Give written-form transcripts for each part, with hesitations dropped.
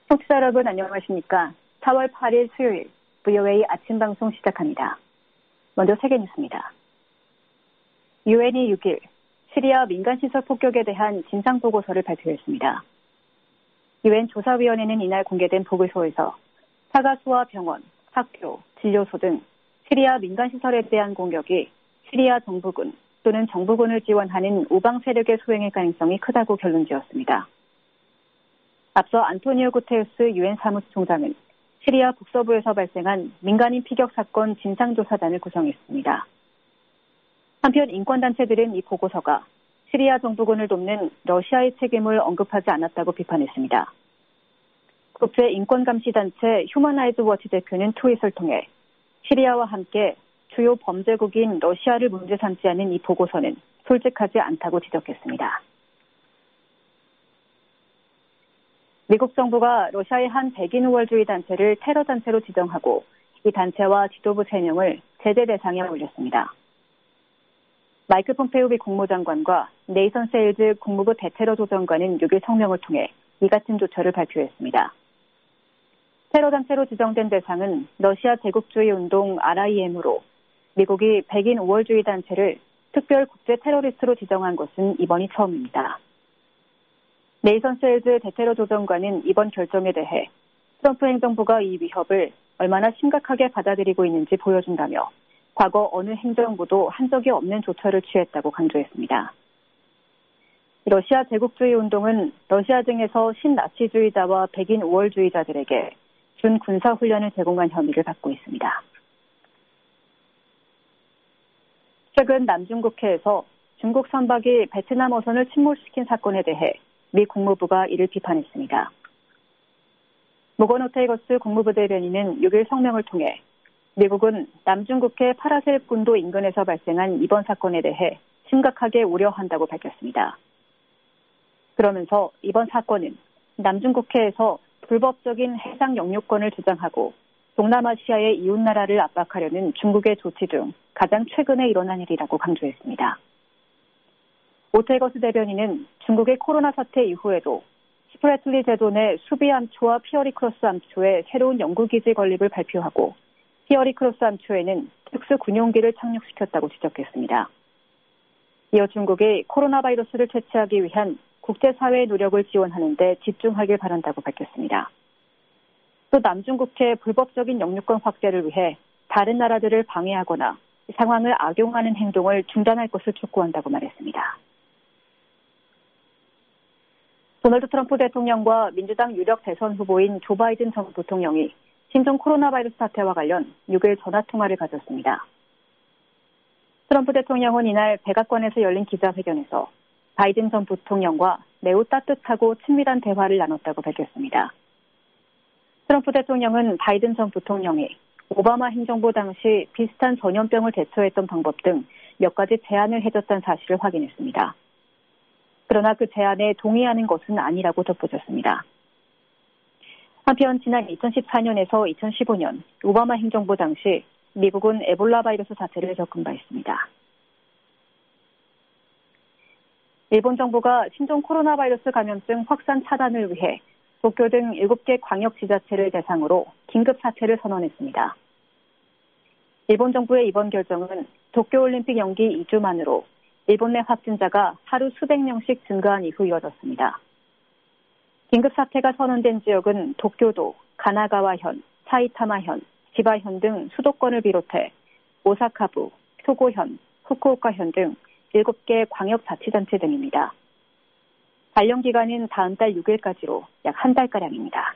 청취자 여러분 안녕하십니까? 4월 8일 수요일 VOA 아침 방송 시작합니다. 먼저 세계 뉴스입니다. 유엔이 6일 시리아 민간시설 폭격에 대한 진상보고서를 발표했습니다. 유엔 조사위원회는 이날 공개된 보고서에서 사가수와 병원, 학교, 진료소 등 시리아 민간시설에 대한 공격이 시리아 정부군 또는 정부군을 지원하는 우방 세력의 소행일 가능성이 크다고 결론지었습니다. 앞서 안토니오 구테레스 유엔 사무총장은 시리아 북서부에서 발생한 민간인 피격 사건 진상조사단을 구성했습니다. 한편 인권단체들은 이 보고서가 시리아 정부군을 돕는 러시아의 책임을 언급하지 않았다고 비판했습니다. 국제인권감시단체 휴먼라이츠 워치 대표는 트윗을 통해 시리아와 함께 주요 범죄국인 러시아를 문제 삼지 않은 이 보고서는 솔직하지 않다고 지적했습니다. 미국 정부가 러시아의 한 백인 우월주의 단체를 테러 단체로 지정하고 이 단체와 지도부 3명을 제재 대상에 올렸습니다. 마이크 폼페이오 미 국무장관과 네이선 세일즈 국무부 대테러 조정관은 6일 성명을 통해 이 같은 조처를 발표했습니다. 테러 단체로 지정된 대상은 러시아 제국주의 운동 RIM으로 미국이 백인 우월주의 단체를 특별 국제 테러리스트로 지정한 것은 이번이 처음입니다. 네이선 세일즈 대테러 조정관은 이번 결정에 대해 트럼프 행정부가 이 위협을 얼마나 심각하게 받아들이고 있는지 보여준다며 과거 어느 행정부도 한 적이 없는 조처를 취했다고 강조했습니다. 러시아 제국주의 운동은 러시아 등에서 신나치주의자와 백인 우월주의자들에게 준 군사훈련을 제공한 혐의를 받고 있습니다. 최근 남중국해에서 중국 선박이 베트남 어선을 침몰시킨 사건에 대해 미 국무부가 이를 비판했습니다. 모건 오테이거스 국무부 대변인은 6일 성명을 통해 미국은 남중국해 파라셀 군도 인근에서 발생한 이번 사건에 대해 심각하게 우려한다고 밝혔습니다. 그러면서 이번 사건은 남중국해에서 불법적인 해상 영유권을 주장하고 동남아시아의 이웃나라를 압박하려는 중국의 조치 중 가장 최근에 일어난 일이라고 강조했습니다. 오테거스 대변인은 중국의 코로나 사태 이후에도 스프래틀리 제도 내 수비 암초와 피어리크로스 암초의 새로운 연구기지 건립을 발표하고 피어리크로스 암초에는 특수 군용기를 착륙시켰다고 지적했습니다. 이어 중국이 코로나 바이러스를 퇴치하기 위한 국제사회의 노력을 지원하는 데 집중하길 바란다고 밝혔습니다. 또 남중국해 불법적인 영유권 확대를 위해 다른 나라들을 방해하거나 상황을 악용하는 행동을 중단할 것을 촉구한다고 말했습니다. 도널드 트럼프 대통령과 민주당 유력 대선 후보인 조 바이든 전 부통령이 신종 코로나 바이러스 사태와 관련 6일 전화통화를 가졌습니다. 트럼프 대통령은 이날 백악관에서 열린 기자회견에서 바이든 전 부통령과 매우 따뜻하고 친밀한 대화를 나눴다고 밝혔습니다. 트럼프 대통령은 바이든 전 부통령이 오바마 행정부 당시 비슷한 전염병을 대처했던 방법 등 몇 가지 제안을 해줬다는 사실을 확인했습니다. 그러나 그 제안에 동의하는 것은 아니라고 덧붙였습니다. 한편 지난 2014년에서 2015년 오바마 행정부 당시 미국은 에볼라 바이러스 사태를 겪은 바 있습니다. 일본 정부가 신종 코로나 바이러스 감염증 확산 차단을 위해 도쿄 등 7개 광역 지자체를 대상으로 긴급 사태를 선언했습니다. 일본 정부의 이번 결정은 도쿄올림픽 연기 2주 만으로 일본 내 확진자가 하루 수백 명씩 증가한 이후 이어졌습니다. 긴급 사태가 선언된 지역은 도쿄도, 가나가와현, 사이타마현, 지바현 등 수도권을 비롯해 오사카부, 효고현, 후쿠오카현 등 7개 광역자치단체 등입니다. 발령 기간은 다음 달 6일까지로 약 한 달가량입니다.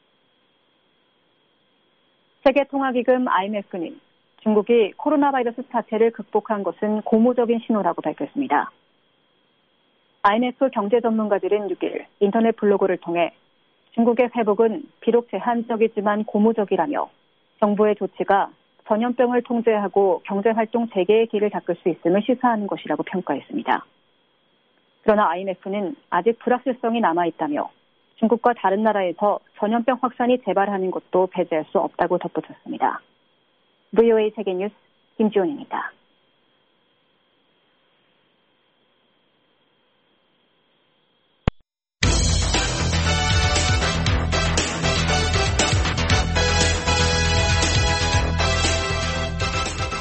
세계통화기금 IMF는 중국이 코로나 바이러스 사태를 극복한 것은 고무적인 신호라고 밝혔습니다. IMF 경제 전문가들은 6일 인터넷 블로그를 통해 중국의 회복은 비록 제한적이지만 고무적이라며 정부의 조치가 전염병을 통제하고 경제활동 재개의 길을 닦을 수 있음을 시사하는 것이라고 평가했습니다. 그러나 IMF는 아직 불확실성이 남아있다며 중국과 다른 나라에서 전염병 확산이 재발하는 것도 배제할 수 없다고 덧붙였습니다. VOA 세계뉴스 김지원입니다.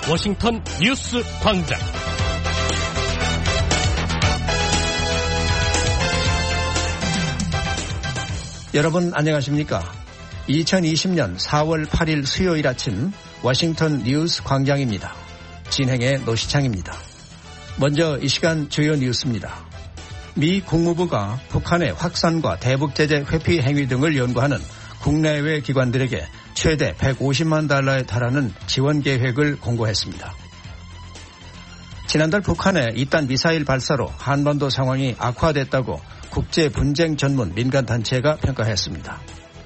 워싱턴 뉴스 광장. 여러분 안녕하십니까? 2020년 4월 8일 수요일 아침 워싱턴 뉴스 광장입니다. 진행의 노시창입니다. 먼저 이 시간 주요 뉴스입니다. 미 국무부가 북한의 확산과 대북 제재 회피 행위 등을 연구하는 국내외 기관들에게 최대 150만 달러에 달하는 지원 계획을 공고했습니다. 지난달 북한의 이딴 미사일 발사로 한반도 상황이 악화됐다고 국제 분쟁 전문 민간단체가 평가했습니다.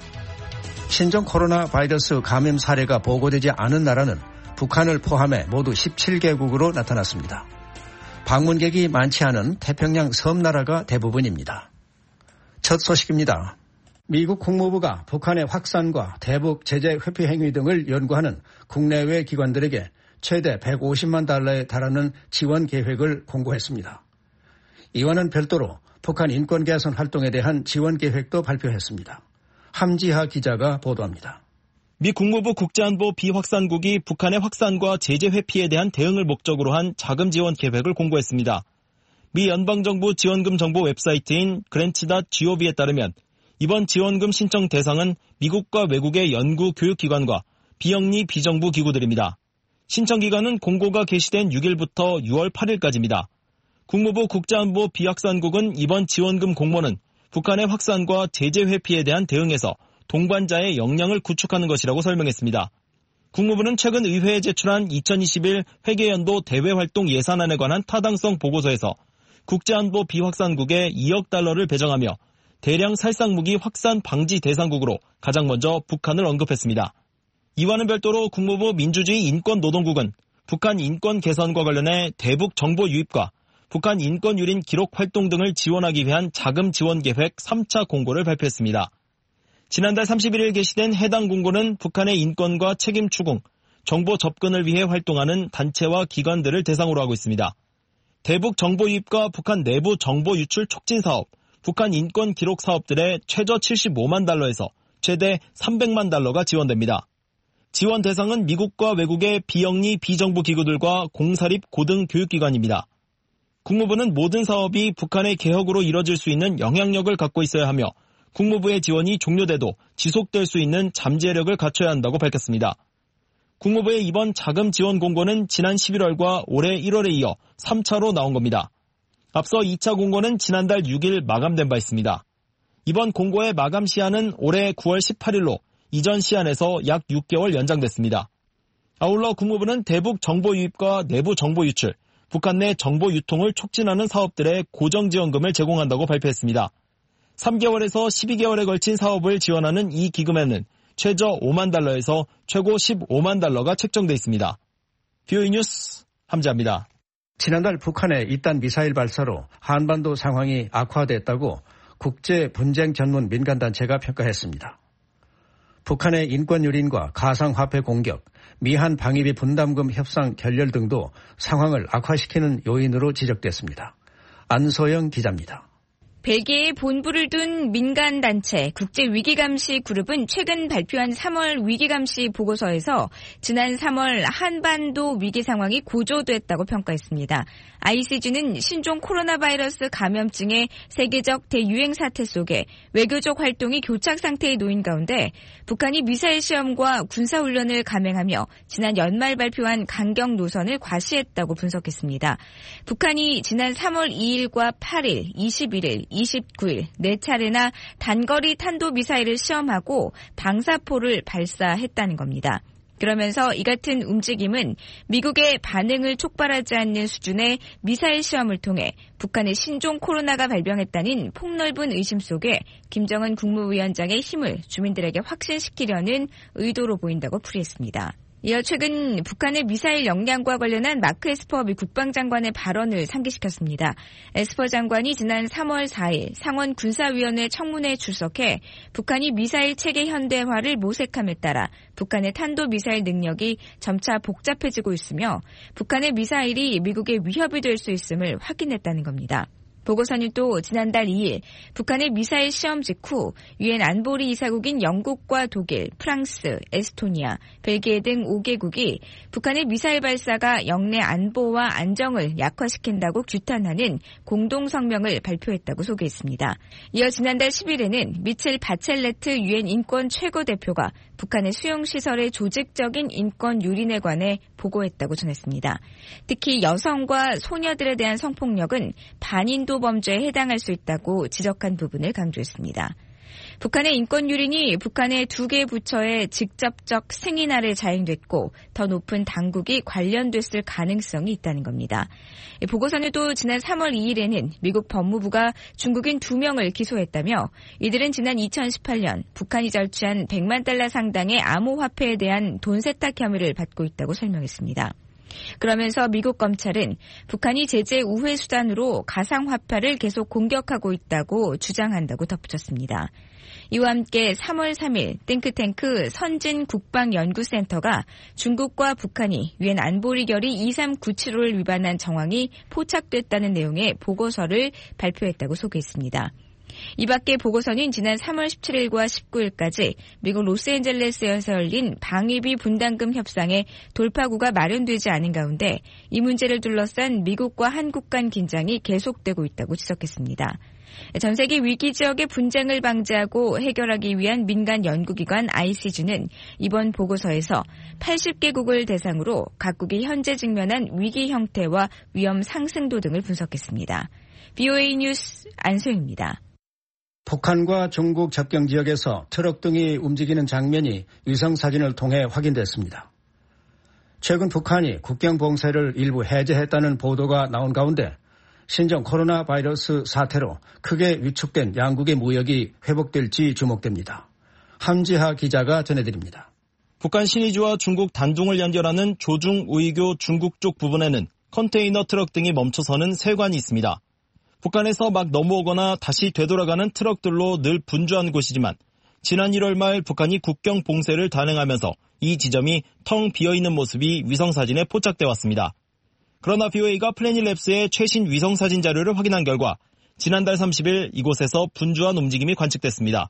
신종 코로나 바이러스 감염 사례가 보고되지 않은 나라는 북한을 포함해 모두 17개국으로 나타났습니다. 방문객이 많지 않은 태평양 섬나라가 대부분입니다. 첫 소식입니다. 미국 국무부가 북한의 확산과 대북 제재 회피 행위 등을 연구하는 국내외 기관들에게 최대 150만 달러에 달하는 지원 계획을 공고했습니다. 이와는 별도로 북한 인권 개선 활동에 대한 지원 계획도 발표했습니다. 함지하 기자가 보도합니다. 미 국무부 국제안보 비확산국이 북한의 확산과 제재 회피에 대한 대응을 목적으로 한 자금 지원 계획을 공고했습니다. 미 연방정부 지원금 정보 웹사이트인 grants.gov에 따르면 이번 지원금 신청 대상은 미국과 외국의 연구 교육기관과 비영리 비정부 기구들입니다. 신청 기간은 공고가 게시된 6일부터 6월 8일까지입니다. 국무부 국제안보 비확산국은 이번 지원금 공모는 북한의 확산과 제재 회피에 대한 대응에서 동반자의 역량을 구축하는 것이라고 설명했습니다. 국무부는 최근 의회에 제출한 2021 회계연도 대외활동 예산안에 관한 타당성 보고서에서 국제안보 비확산국에 2억 달러를 배정하며 대량 살상무기 확산 방지 대상국으로 가장 먼저 북한을 언급했습니다. 이와는 별도로 국무부 민주주의 인권노동국은 북한 인권 개선과 관련해 대북 정보 유입과 북한 인권 유린 기록 활동 등을 지원하기 위한 자금 지원 계획 3차 공고를 발표했습니다. 지난달 31일 게시된 해당 공고는 북한의 인권과 책임 추궁, 정보 접근을 위해 활동하는 단체와 기관들을 대상으로 하고 있습니다. 대북 정보 유입과 북한 내부 정보 유출 촉진 사업, 북한 인권 기록 사업들의 최저 75만 달러에서 최대 300만 달러가 지원됩니다. 지원 대상은 미국과 외국의 비영리 비정부 기구들과 공사립 고등교육기관입니다. 국무부는 모든 사업이 북한의 개혁으로 이뤄질 수 있는 영향력을 갖고 있어야 하며 국무부의 지원이 종료돼도 지속될 수 있는 잠재력을 갖춰야 한다고 밝혔습니다. 국무부의 이번 자금 지원 공고는 지난 11월과 올해 1월에 이어 3차로 나온 겁니다. 앞서 2차 공고는 지난달 6일 마감된 바 있습니다. 이번 공고의 마감 시한은 올해 9월 18일로 이전 시한에서 약 6개월 연장됐습니다. 아울러 국무부는 대북 정보 유입과 내부 정보 유출, 북한 내 정보 유통을 촉진하는 사업들의 고정 지원금을 제공한다고 발표했습니다. 3개월에서 12개월에 걸친 사업을 지원하는 이 기금에는 최저 5만 달러에서 최고 15만 달러가 책정돼 있습니다. VOA 뉴스 함지아입니다. 지난달 북한의 이딴 미사일 발사로 한반도 상황이 악화됐다고 국제 분쟁 전문 민간단체가 평가했습니다. 북한의 인권 유린과 가상화폐 공격, 미한 방위비 분담금 협상 결렬 등도 상황을 악화시키는 요인으로 지적됐습니다. 안소영 기자입니다. 벨기에에 본부를 둔 민간단체 국제위기감시 그룹은 최근 발표한 3월 위기감시 보고서에서 지난 3월 한반도 위기 상황이 고조됐다고 평가했습니다. ICG는 신종 코로나 바이러스 감염증의 세계적 대유행 사태 속에 외교적 활동이 교착 상태에 놓인 가운데 북한이 미사일 시험과 군사훈련을 감행하며 지난 연말 발표한 강경 노선을 과시했다고 분석했습니다. 북한이 지난 3월 2일과 8일, 21일, 29일 4차례나 단거리 탄도미사일을 시험하고 방사포를 발사했다는 겁니다. 그러면서 이 같은 움직임은 미국의 반응을 촉발하지 않는 수준의 미사일 시험을 통해 북한의 신종 코로나가 발병했다는 폭넓은 의심 속에 김정은 국무위원장의 힘을 주민들에게 확신시키려는 의도로 보인다고 풀이했습니다. 이어 최근 북한의 미사일 역량과 관련한 마크 에스퍼 미 국방장관의 발언을 상기시켰습니다. 에스퍼 장관이 지난 3월 4일 상원 군사위원회 청문회에 출석해 북한이 미사일 체계 현대화를 모색함에 따라 북한의 탄도미사일 능력이 점차 복잡해지고 있으며 북한의 미사일이 미국의 위협이 될 수 있음을 확인했다는 겁니다. 보고서는 또 지난달 2일 북한의 미사일 시험 직후 유엔 안보리 이사국인 영국과 독일, 프랑스, 에스토니아, 벨기에 등 5개국이 북한의 미사일 발사가 영내 안보와 안정을 약화시킨다고 규탄하는 공동성명을 발표했다고 소개했습니다. 이어 지난달 10일에는 미첼 바첼레트 유엔 인권 최고대표가 북한의 수용시설의 조직적인 인권 유린에 관해 보고했다고 전했습니다. 특히 여성과 소녀들에 대한 성폭력은 반인도 범죄에 해당할 수 있다고 지적한 부분을 강조했습니다. 북한의 인권 유린이 북한의 2개 부처의 직접적 승인 아래 자행됐고 더 높은 당국이 관련됐을 가능성이 있다는 겁니다. 보고서는 또 지난 3월 2일에는 미국 법무부가 중국인 2명을 기소했다며 이들은 지난 2018년 북한이 절취한 100만 달러 상당의 암호화폐에 대한 돈 세탁 혐의를 받고 있다고 설명했습니다. 그러면서 미국 검찰은 북한이 제재 우회 수단으로 가상화폐를 계속 공격하고 있다고 주장한다고 덧붙였습니다. 이와 함께 3월 3일 띵크탱크 선진국방연구센터가 중국과 북한이 유엔 안보리 결의 2397호를 위반한 정황이 포착됐다는 내용의 보고서를 발표했다고 소개했습니다. 이 밖에 보고서는 지난 3월 17일과 19일까지 미국 로스앤젤레스에서 열린 방위비 분담금 협상에 돌파구가 마련되지 않은 가운데 이 문제를 둘러싼 미국과 한국 간 긴장이 계속되고 있다고 지적했습니다. 전 세계 위기 지역의 분쟁을 방지하고 해결하기 위한 민간 연구기관 ICG는 이번 보고서에서 80개국을 대상으로 각국이 현재 직면한 위기 형태와 위험 상승도 등을 분석했습니다. BOA 뉴스 안소영입니다. 북한과 중국 접경 지역에서 트럭 등이 움직이는 장면이 위성사진을 통해 확인됐습니다. 최근 북한이 국경 봉쇄를 일부 해제했다는 보도가 나온 가운데 신종 코로나 바이러스 사태로 크게 위축된 양국의 무역이 회복될지 주목됩니다. 함지하 기자가 전해드립니다. 북한 신의주와 중국 단둥을 연결하는 조중우이교 중국 쪽 부분에는 컨테이너 트럭 등이 멈춰서는 세관이 있습니다. 북한에서 막 넘어오거나 다시 되돌아가는 트럭들로 늘 분주한 곳이지만 지난 1월 말 북한이 국경 봉쇄를 단행하면서 이 지점이 텅 비어있는 모습이 위성사진에 포착돼 왔습니다. 그러나 BOA가 플래닛랩스의 최신 위성사진 자료를 확인한 결과 지난달 30일 이곳에서 분주한 움직임이 관측됐습니다.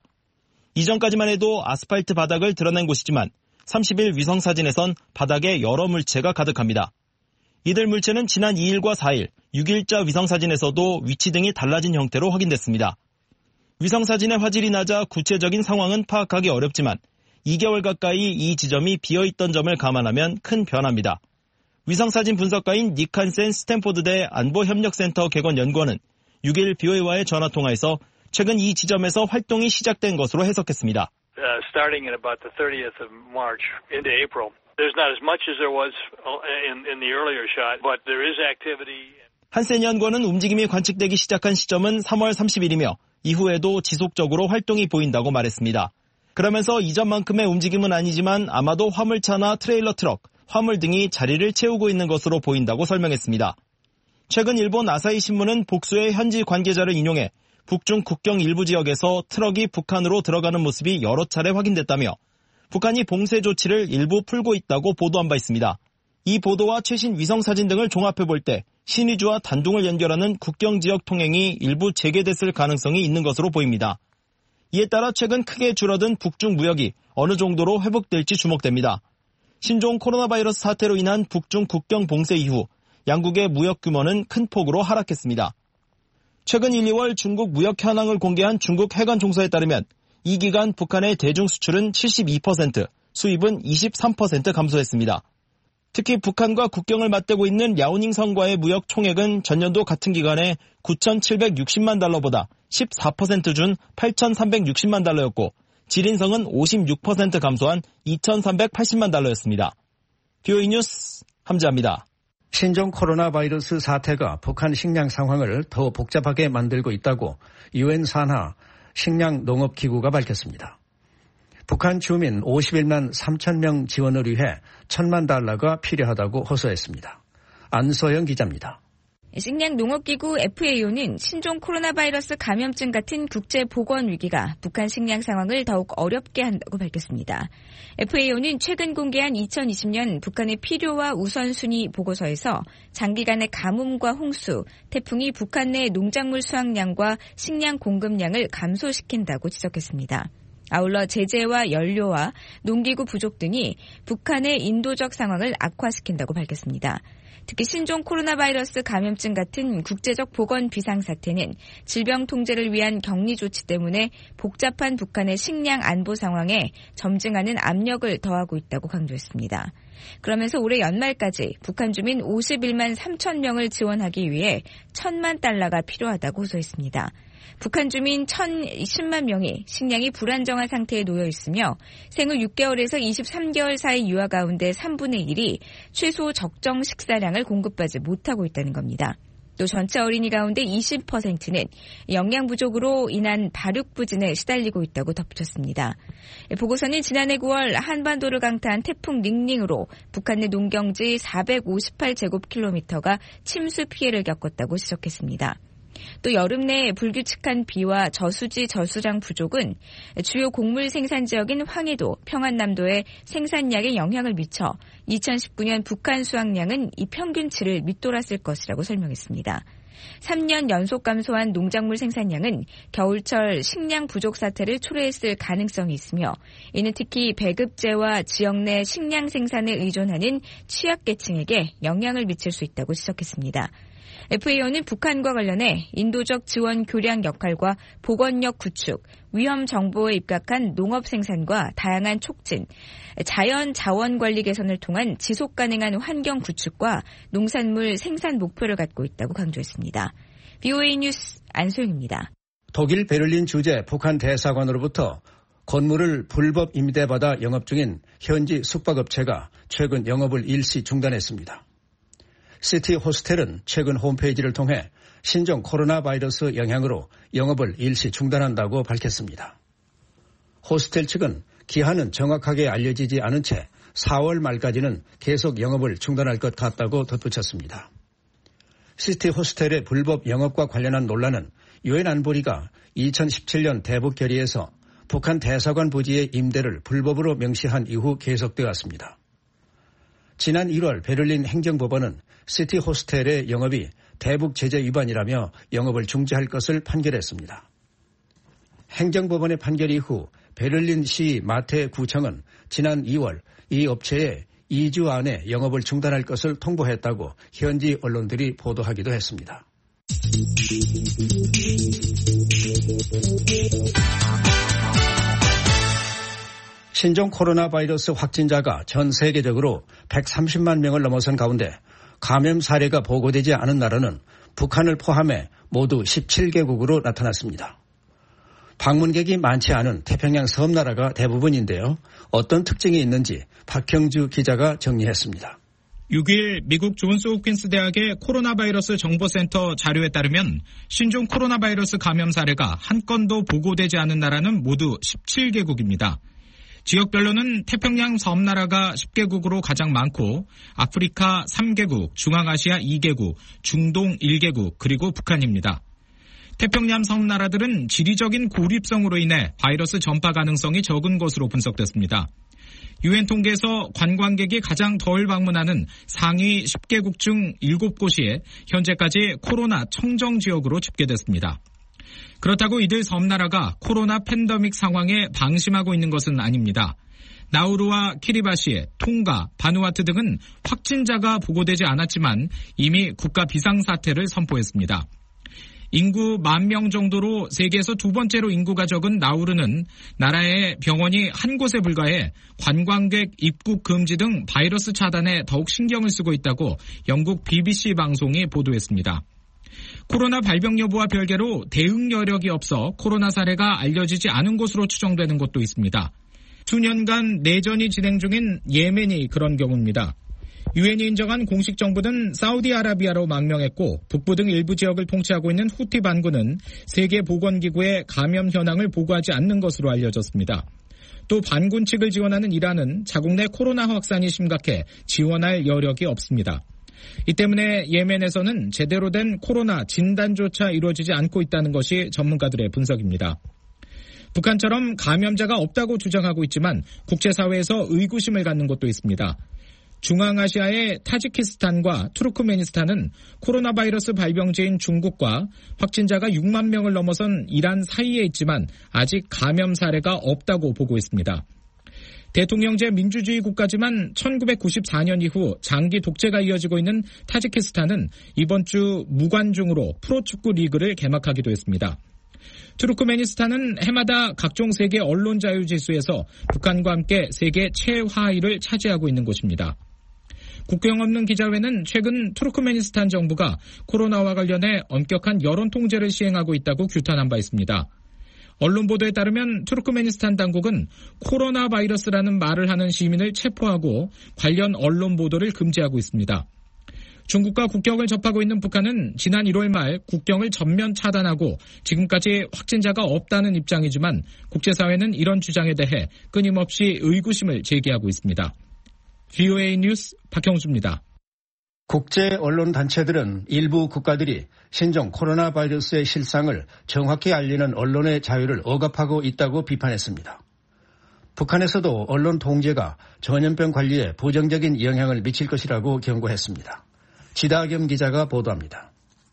이전까지만 해도 아스팔트 바닥을 드러낸 곳이지만 30일 위성사진에선 바닥에 여러 물체가 가득합니다. 이들 물체는 지난 2일과 4일, 6일자 위성사진에서도 위치 등이 달라진 형태로 확인됐습니다. 위성사진의 화질이 낮아 구체적인 상황은 파악하기 어렵지만 2개월 가까이 이 지점이 비어있던 점을 감안하면 큰 변화입니다. 위성사진 분석가인 닉 한센 스탠포드대 안보협력센터 개건연구원은 6일 BOA와의 전화통화에서 최근 이 지점에서 활동이 시작된 것으로 해석했습니다. Starting in about the 30th of March into April. There's not as much as there was in the earlier shot, but there is activity. 한센 연구원은 움직임이 관측되기 시작한 시점은 3월 30일이며 이후에도 지속적으로 활동이 보인다고 말했습니다. 그러면서 이전만큼의 움직임은 아니지만 아마도 화물차나 트레일러 트럭, 화물 등이 자리를 채우고 있는 것으로 보인다고 설명했습니다. 최근 일본 아사히 신문은 복수의 현지 관계자를 인용해 북중 국경 일부 지역에서 트럭이 북한으로 들어가는 모습이 여러 차례 확인됐다며 북한이 봉쇄 조치를 일부 풀고 있다고 보도한 바 있습니다. 이 보도와 최신 위성사진 등을 종합해볼 때 신의주와 단둥을 연결하는 국경지역 통행이 일부 재개됐을 가능성이 있는 것으로 보입니다. 이에 따라 최근 크게 줄어든 북중 무역이 어느 정도로 회복될지 주목됩니다. 신종 코로나 바이러스 사태로 인한 북중 국경 봉쇄 이후 양국의 무역 규모는 큰 폭으로 하락했습니다. 최근 1, 2월 중국 무역 현황을 공개한 중국 해관총서에 따르면 이 기간 북한의 대중 수출은 72%, 수입은 23% 감소했습니다. 특히 북한과 국경을 맞대고 있는 랴오닝 성과의 무역 총액은 전년도 같은 기간에 9,760만 달러보다 14% 준 8,360만 달러였고 지린성은 56% 감소한 2,380만 달러였습니다. BOA 뉴스 함지아입니다. 신종 코로나 바이러스 사태가 북한 식량 상황을 더 복잡하게 만들고 있다고 유엔 산하 식량농업기구가 밝혔습니다. 북한 주민 51만 3천 명 지원을 위해 1,000만 달러가 필요하다고 호소했습니다. 안소영 기자입니다. 식량농업기구 FAO는 신종 코로나 바이러스 감염증 같은 국제 보건 위기가 북한 식량 상황을 더욱 어렵게 한다고 밝혔습니다. FAO는 최근 공개한 2020년 북한의 필요와 우선순위 보고서에서 장기간의 가뭄과 홍수, 태풍이 북한 내 농작물 수확량과 식량 공급량을 감소시킨다고 지적했습니다. 아울러 제재와 연료와 농기구 부족 등이 북한의 인도적 상황을 악화시킨다고 밝혔습니다. 특히 신종 코로나 바이러스 감염증 같은 국제적 보건 비상사태는 질병 통제를 위한 격리 조치 때문에 복잡한 북한의 식량 안보 상황에 점증하는 압력을 더하고 있다고 강조했습니다. 그러면서 올해 연말까지 북한 주민 51만 3천 명을 지원하기 위해 1,000만 달러가 필요하다고 호소했습니다. 북한 주민 1,010만 명이 식량이 불안정한 상태에 놓여 있으며 생후 6개월에서 23개월 사이 유아 가운데 3분의 1이 최소 적정 식사량을 공급받지 못하고 있다는 겁니다. 또 전체 어린이 가운데 20%는 영양 부족으로 인한 발육부진에 시달리고 있다고 덧붙였습니다. 보고서는 지난해 9월 한반도를 강타한 태풍 닝닝으로 북한 내 농경지 458제곱킬로미터가 침수 피해를 겪었다고 지적했습니다. 또 여름 내 불규칙한 비와 저수지 저수장 부족은 주요 곡물 생산 지역인 황해도, 평안남도의 생산량에 영향을 미쳐 2019년 북한 수확량은 이 평균치를 밑돌았을 것이라고 설명했습니다. 3년 연속 감소한 농작물 생산량은 겨울철 식량 부족 사태를 초래했을 가능성이 있으며 이는 특히 배급제와 지역 내 식량 생산에 의존하는 취약계층에게 영향을 미칠 수 있다고 지적했습니다. FAO는 북한과 관련해 인도적 지원 교량 역할과 보건력 구축, 위험 정보에 입각한 농업 생산과 다양한 촉진, 자연 자원 관리 개선을 통한 지속 가능한 환경 구축과 농산물 생산 목표를 갖고 있다고 강조했습니다. BOA 뉴스 안소영입니다. 독일 베를린 주재 북한 대사관으로부터 건물을 불법 임대받아 영업 중인 현지 숙박업체가 최근 영업을 일시 중단했습니다. 시티 호스텔은 최근 홈페이지를 통해 신종 코로나 바이러스 영향으로 영업을 일시 중단한다고 밝혔습니다. 호스텔 측은 기한은 정확하게 알려지지 않은 채 4월 말까지는 계속 영업을 중단할 것 같다고 덧붙였습니다. 시티 호스텔의 불법 영업과 관련한 논란은 유엔 안보리가 2017년 대북 결의에서 북한 대사관 부지의 임대를 불법으로 명시한 이후 계속되었습니다. 지난 1월 베를린 행정법원은 시티 호스텔의 영업이 대북 제재 위반이라며 영업을 중지할 것을 판결했습니다. 행정법원의 판결 이후 베를린시 마테구청은 지난 2월 이 업체에 2주 안에 영업을 중단할 것을 통보했다고 현지 언론들이 보도하기도 했습니다. 신종 코로나 바이러스 확진자가 전 세계적으로 130만 명을 넘어선 가운데 감염 사례가 보고되지 않은 나라는 북한을 포함해 모두 17개국으로 나타났습니다. 방문객이 많지 않은 태평양 섬나라가 대부분인데요. 어떤 특징이 있는지 박형주 기자가 정리했습니다. 6일 미국 존스 홉킨스 대학의 코로나 바이러스 정보센터 자료에 따르면 신종 코로나 바이러스 감염 사례가 한 건도 보고되지 않은 나라는 모두 17개국입니다. 지역별로는 태평양 섬나라가 10개국으로 가장 많고 아프리카 3개국, 중앙아시아 2개국, 중동 1개국, 그리고 북한입니다. 태평양 섬나라들은 지리적인 고립성으로 인해 바이러스 전파 가능성이 적은 것으로 분석됐습니다. 유엔 통계에서 관광객이 가장 덜 방문하는 상위 10개국 중 7곳이 현재까지 코로나 청정 지역으로 집계됐습니다. 그렇다고 이들 섬나라가 코로나 팬데믹 상황에 방심하고 있는 것은 아닙니다. 나우루와 키리바시, 통가, 바누아투 등은 확진자가 보고되지 않았지만 이미 국가 비상사태를 선포했습니다. 인구 10,000명 정도로 세계에서 두 번째로 인구가 적은 나우루는 나라의 병원이 한 곳에 불과해 관광객 입국 금지 등 바이러스 차단에 더욱 신경을 쓰고 있다고 영국 BBC 방송이 보도했습니다. 코로나 발병 여부와 별개로 대응 여력이 없어 코로나 사례가 알려지지 않은 곳으로 추정되는 곳도 있습니다. 수년간 내전이 진행 중인 예멘이 그런 경우입니다. 유엔이 인정한 공식 정부는 사우디아라비아로 망명했고 북부 등 일부 지역을 통치하고 있는 후티 반군은 세계보건기구에 감염 현황을 보고하지 않는 것으로 알려졌습니다. 또 반군 측을 지원하는 이란은 자국 내 코로나 확산이 심각해 지원할 여력이 없습니다. 이 때문에 예멘에서는 제대로 된 코로나 진단조차 이루어지지 않고 있다는 것이 전문가들의 분석입니다. 북한처럼 감염자가 없다고 주장하고 있지만 국제사회에서 의구심을 갖는 곳도 있습니다. 중앙아시아의 타지키스탄과 투르크메니스탄은 코로나 바이러스 발병지인 중국과 확진자가 6만 명을 넘어선 이란 사이에 있지만 아직 감염 사례가 없다고 보고 있습니다. 대통령제 민주주의 국가지만 1994년 이후 장기 독재가 이어지고 있는 타지키스탄은 이번 주 무관중으로 프로축구 리그를 개막하기도 했습니다. 투르크메니스탄은 해마다 각종 세계 언론 자유 지수에서 북한과 함께 세계 최하위를 차지하고 있는 곳입니다. 국경 없는 기자회는 최근 투르크메니스탄 정부가 코로나와 관련해 엄격한 여론 통제를 시행하고 있다고 규탄한 바 있습니다. 언론 보도에 따르면 투르크메니스탄 당국은 코로나 바이러스라는 말을 하는 시민을 체포하고 관련 언론 보도를 금지하고 있습니다. 중국과 국경을 접하고 있는 북한은 지난 1월 말 국경을 전면 차단하고 지금까지 확진자가 없다는 입장이지만 국제사회는 이런 주장에 대해 끊임없이 의구심을 제기하고 있습니다. VOA 뉴스 박형수입니다. 국제 언론 단체들은 일부 국가들이 신종 코로나 바이러스의 실상을 정확히 알리는 언론의 자유를 억압하고 있다고 비판했습니다. 북한에서도 언론 통제가 전염병 관리에 부정적인 영향을 미칠 것이라고 경고했습니다. 지다겸 기자가 보도합니다.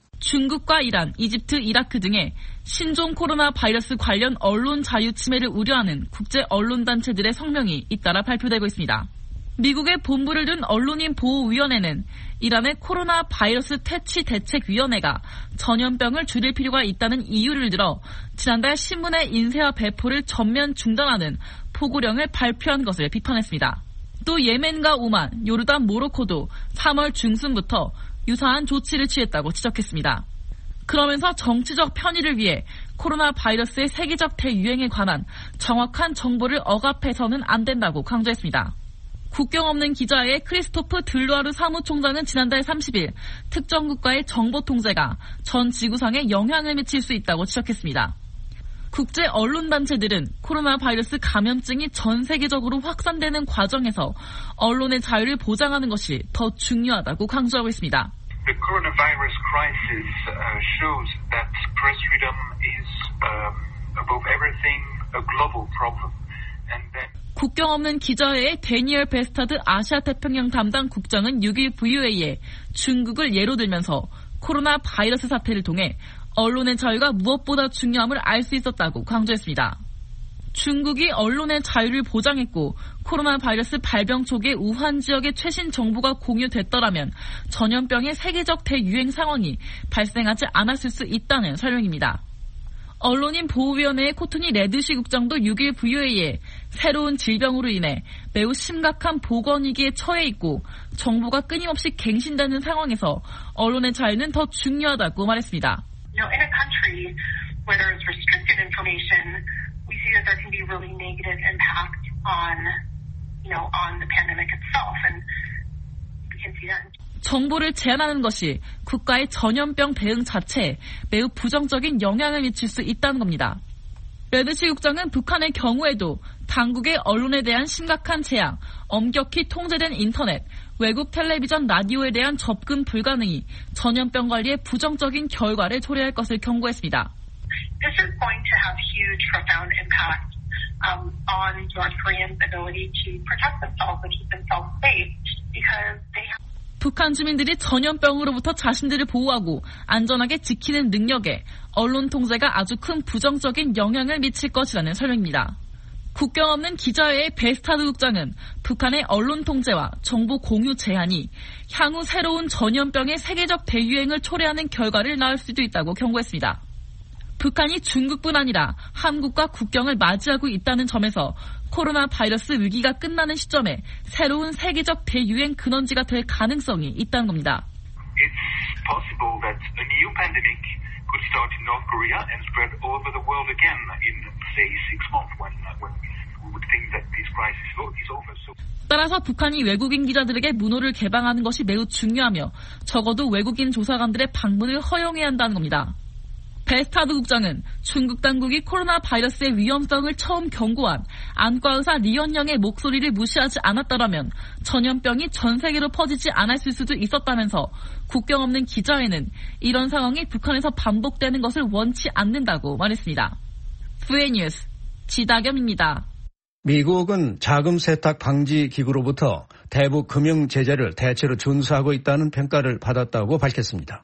중국과 이란, 이집트, 이라크 등의 신종 코로나 바이러스 관련 언론 자유 침해를 우려하는 국제 언론 단체들의 성명이 잇따라 발표되고 있습니다. 미국의 본부를 둔 언론인 보호위원회는 이란의 코로나 바이러스 퇴치 대책위원회가 전염병을 줄일 필요가 있다는 이유를 들어 지난달 신문의 인쇄와 배포를 전면 중단하는 포고령을 발표한 것을 비판했습니다. 또 예멘과 오만, 요르단, 모로코도 3월 중순부터 유사한 조치를 취했다고 지적했습니다. 그러면서 정치적 편의를 위해 코로나 바이러스의 세계적 대유행에 관한 정확한 정보를 억압해서는 안 된다고 강조했습니다. 국경 없는 기자회의 크리스토프 들루아르 사무총장은 지난달 30일 특정 국가의 정보 통제가 전 지구상에 영향을 미칠 수 있다고 지적했습니다. 국제 언론 단체들은 코로나 바이러스 감염증이 전 세계적으로 확산되는 과정에서 언론의 자유를 보장하는 것이 더 중요하다고 강조하고 있습니다. The coronavirus crisis shows that press freedom is above everything a global problem. 국경 없는 기자회의 데니얼 베스타드 아시아 태평양 담당 국장은 6일 VOA에 중국을 예로 들면서 코로나 바이러스 사태를 통해 언론의 자유가 무엇보다 중요함을 알 수 있었다고 강조했습니다. 중국이 언론의 자유를 보장했고 코로나 바이러스 발병 초기에 우한 지역의 최신 정보가 공유됐더라면 전염병의 세계적 대유행 상황이 발생하지 않았을 수 있다는 설명입니다. 언론인 보호위원회의 코트니 레드시 국장도 6일 VOA에 새로운 질병으로 인해 매우 심각한 보건위기에 처해 있고 정보가 끊임없이 갱신되는 상황에서 언론의 자유는 더 중요하다고 말했습니다. In a country where there is restricted information, we see that there can be really negative impact on the pandemic itself, and we can see that. 정보를 제한하는 것이 국가의 전염병 대응 자체에 매우 부정적인 영향을 미칠 수 있다는 겁니다. 레드시 국장은 북한의 경우에도 당국의 언론에 대한 심각한 제약, 엄격히 통제된 인터넷, 외국 텔레비전, 라디오에 대한 접근 불가능이 전염병 관리에 부정적인 결과를 초래할 것을 경고했습니다. This is going to have huge, profound impact on North Koreans' ability to protect themselves and keep themselves safe because they have. 북한 주민들이 전염병으로부터 자신들을 보호하고 안전하게 지키는 능력에 언론 통제가 아주 큰 부정적인 영향을 미칠 것이라는 설명입니다. 국경 없는 기자회의 베스타드 국장은 북한의 언론 통제와 정보 공유 제한이 향후 새로운 전염병의 세계적 대유행을 초래하는 결과를 낳을 수도 있다고 경고했습니다. 북한이 중국뿐 아니라 한국과 국경을 맞이하고 있다는 점에서 코로나 바이러스 위기가 끝나는 시점에 새로운 세계적 대유행 근원지가 될 가능성이 있다는 겁니다. It's possible that a new pandemic could start in North Korea and spread all over the world again in, say, 6 months when we would think that this crisis is over. 따라서 북한이 외국인 기자들에게 문호를 개방하는 것이 매우 중요하며 적어도 외국인 조사관들의 방문을 허용해야 한다는 겁니다. 베스타드 국장은 중국 당국이 코로나 바이러스의 위험성을 처음 경고한 안과 의사 리언영의 목소리를 무시하지 않았더라면 전염병이 전 세계로 퍼지지 않았을 수도 있었다면서 국경 없는 기자회는 이런 상황이 북한에서 반복되는 것을 원치 않는다고 말했습니다. VA 뉴스 지다겸입니다. 미국은 자금 세탁 방지 기구로부터 대북 금융 제재를 대체로 준수하고 있다는 평가를 받았다고 밝혔습니다.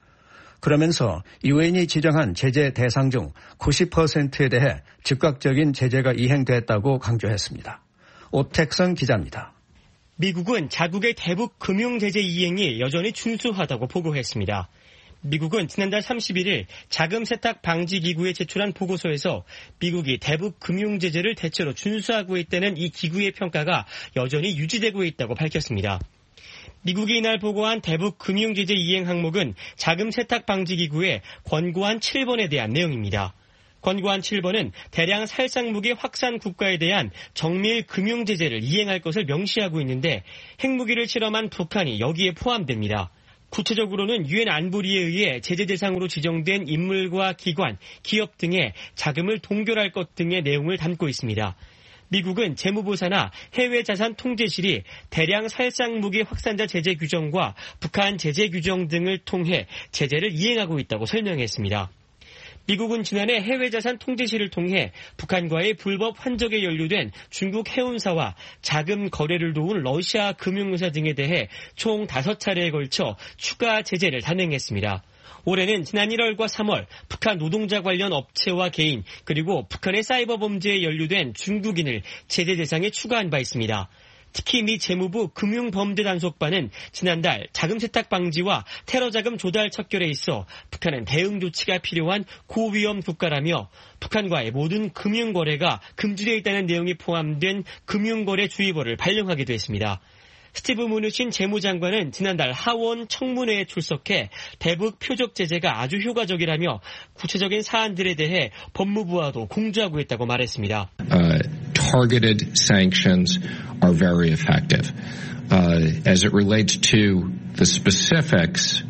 그러면서 유엔이 지정한 제재 대상 중 90%에 대해 즉각적인 제재가 이행됐다고 강조했습니다. 오택성 기자입니다. 미국은 자국의 대북 금융 제재 이행이 여전히 준수하다고 보고했습니다. 미국은 지난달 31일 자금 세탁 방지 기구에 제출한 보고서에서 미국이 대북 금융 제재를 대체로 준수하고 있다는 이 기구의 평가가 여전히 유지되고 있다고 밝혔습니다. 미국이 이날 보고한 대북 금융 제재 이행 항목은 자금 세탁 방지 기구의 권고안 7번에 대한 내용입니다. 권고안 7번은 대량 살상무기 확산 국가에 대한 정밀 금융 제재를 이행할 것을 명시하고 있는데 핵무기를 실험한 북한이 여기에 포함됩니다. 구체적으로는 유엔 안보리에 의해 제재 대상으로 지정된 인물과 기관, 기업 등의 자금을 동결할 것 등의 내용을 담고 있습니다. 미국은 재무부사나 해외자산 통제실이 대량 살상무기 확산자 제재 규정과 북한 제재 규정 등을 통해 제재를 이행하고 있다고 설명했습니다. 미국은 지난해 해외자산 통제실을 통해 북한과의 불법 환적에 연루된 중국 해운사와 자금 거래를 도운 러시아 금융회사 등에 대해 총 5차례에 걸쳐 추가 제재를 단행했습니다. 올해는 지난 1월과 3월 북한 노동자 관련 업체와 개인 그리고 북한의 사이버 범죄에 연루된 중국인을 제재 대상에 추가한 바 있습니다. 특히 미 재무부 금융범죄단속반은 지난달 자금 세탁 방지와 테러 자금 조달 척결에 있어 북한은 대응 조치가 필요한 고위험 국가라며 북한과의 모든 금융거래가 금지되어 있다는 내용이 포함된 금융거래 주의보를 발령하기도 했습니다. 스티브 무누신 재무장관은 지난달 하원 청문회에 출석해 대북 표적 제재가 아주 효과적이라며 구체적인 사안들에 대해 법무부와도 공조하고 있다고 말했습니다. Targeted sanctions are very effective. As it relates to the specifics,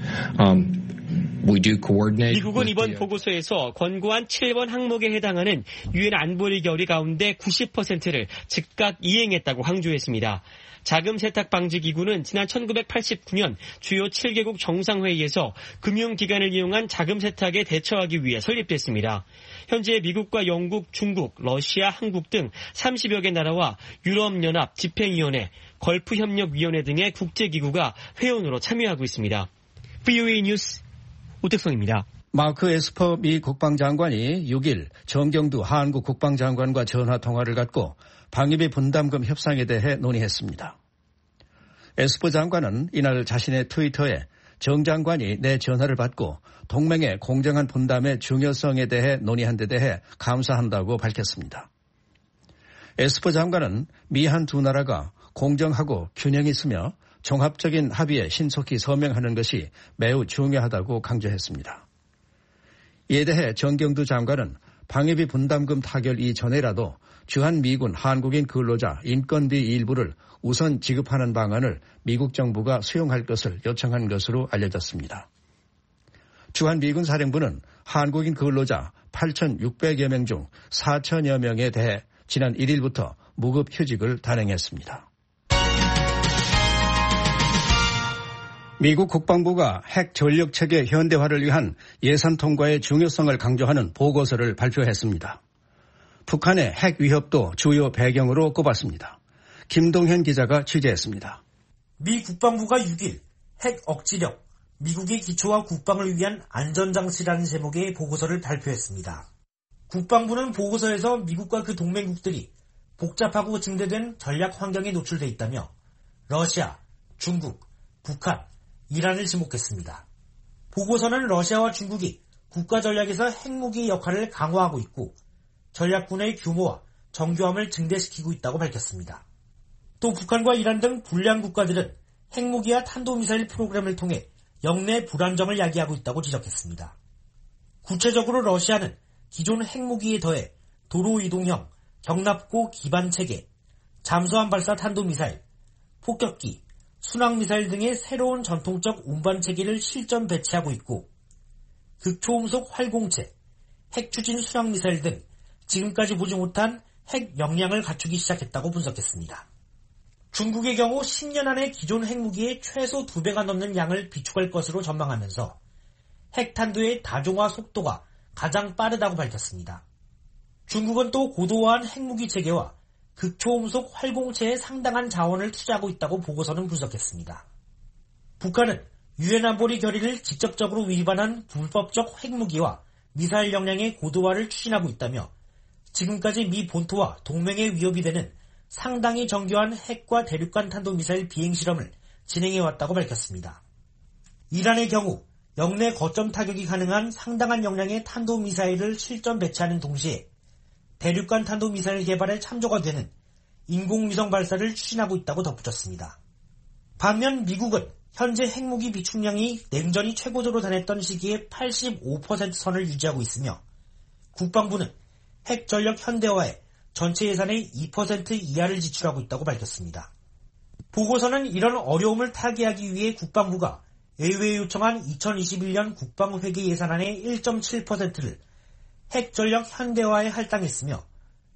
we do coordinate. 미국은 이번 보고서에서 권고안 7번 항목에 해당하는 유엔 안보리 결의 가운데 90%를 즉각 이행했다고 강조했습니다. 자금 세탁 방지 기구는 지난 1989년 주요 7개국 정상회의에서 금융기관을 이용한 자금 세탁에 대처하기 위해 설립됐습니다. 현재 미국과 영국, 중국, 러시아, 한국 등 30여 개 나라와 유럽연합 집행위원회, 걸프협력위원회 등의 국제기구가 회원으로 참여하고 있습니다. VOA 뉴스 오택성입니다. 마크 에스퍼 미 국방장관이 6일 정경두 한국 국방장관과 전화통화를 갖고 방위비 분담금 협상에 대해 논의했습니다. 에스퍼 장관은 이날 자신의 트위터에 정 장관이 내 전화를 받고 동맹의 공정한 분담의 중요성에 대해 논의한 데 대해 감사한다고 밝혔습니다. 에스퍼 장관은 미한 두 나라가 공정하고 균형 있으며 종합적인 합의에 신속히 서명하는 것이 매우 중요하다고 강조했습니다. 이에 대해 정경두 장관은 방위비 분담금 타결 이전에라도 주한미군 한국인 근로자 인건비 일부를 우선 지급하는 방안을 미국 정부가 수용할 것을 요청한 것으로 알려졌습니다. 주한미군 사령부는 한국인 근로자 8,600여 명 중 4,000여 명에 대해 지난 1일부터 무급 휴직을 단행했습니다. 미국 국방부가 핵 전력체계 현대화를 위한 예산 통과의 중요성을 강조하는 보고서를 발표했습니다. 북한의 핵 위협도 주요 배경으로 꼽았습니다. 김동현 기자가 취재했습니다. 미 국방부가 6일 핵 억지력, 미국의 기초와 국방을 위한 안전장치라는 제목의 보고서를 발표했습니다. 국방부는 보고서에서 미국과 그 동맹국들이 복잡하고 증대된 전략 환경에 노출돼 있다며 러시아, 중국, 북한, 이란을 지목했습니다. 보고서는 러시아와 중국이 국가 전략에서 핵무기 역할을 강화하고 있고 전략군의 규모와 정교함을 증대시키고 있다고 밝혔습니다. 또 북한과 이란 등 불량 국가들은 핵무기와 탄도미사일 프로그램을 통해 영내 불안정을 야기하고 있다고 지적했습니다. 구체적으로 러시아는 기존 핵무기에 더해 도로이동형, 경납고 기반체계, 잠수함 발사 탄도미사일, 폭격기, 순항미사일 등의 새로운 전통적 운반체계를 실전 배치하고 있고 극초음속 활공체, 핵추진 순항미사일 등 지금까지 보지 못한 핵 역량을 갖추기 시작했다고 분석했습니다. 중국의 경우 10년 안에 기존 핵무기의 최소 2배가 넘는 양을 비축할 것으로 전망하면서 핵탄두의 다종화 속도가 가장 빠르다고 밝혔습니다. 중국은 또 고도화한 핵무기 체계와 극초음속 활공체에 상당한 자원을 투자하고 있다고 보고서는 분석했습니다. 북한은 유엔 안보리 결의를 직접적으로 위반한 불법적 핵무기와 미사일 역량의 고도화를 추진하고 있다며 지금까지 미 본토와 동맹의 위협이 되는 상당히 정교한 핵과 대륙간 탄도미사일 비행 실험을 진행해왔다고 밝혔습니다. 이란의 경우 영내 거점 타격이 가능한 상당한 역량의 탄도미사일을 실전 배치하는 동시에 대륙간 탄도미사일 개발에 참조가 되는 인공위성 발사를 추진하고 있다고 덧붙였습니다. 반면 미국은 현재 핵무기 비축량이 냉전이 최고조로 달했던 시기에 85% 선을 유지하고 있으며 국방부는 핵전력 현대화에 전체 예산의 2% 이하를 지출하고 있다고 밝혔습니다. 보고서는 이런 어려움을 타개하기 위해 국방부가 의회에 요청한 2021년 국방회계 예산안의 1.7%를 핵전력 현대화에 할당했으며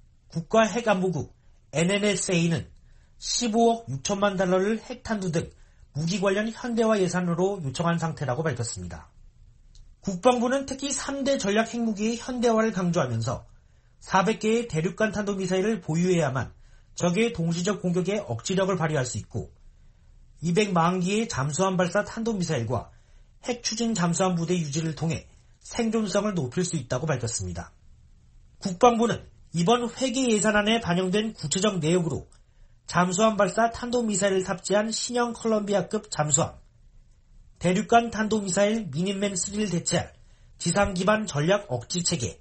국가핵안보국 NNSA는 15억 6천만 달러를 핵탄두 등 무기 관련 현대화 예산으로 요청한 상태라고 밝혔습니다. 국방부는 특히 3대 전략 핵무기의 현대화를 강조하면서 400개의 대륙간 탄도미사일을 보유해야만 적의 동시적 공격에 억지력을 발휘할 수 있고 240기의 잠수함 발사 탄도미사일과 핵추진 잠수함 부대 유지를 통해 생존성을 높일 수 있다고 밝혔습니다. 국방부는 이번 회계 예산안에 반영된 구체적 내용으로 잠수함 발사 탄도미사일을 탑재한 신형 컬럼비아급 잠수함, 대륙간 탄도미사일 미니맨3를 대체할 지상 기반 전략 억지 체계,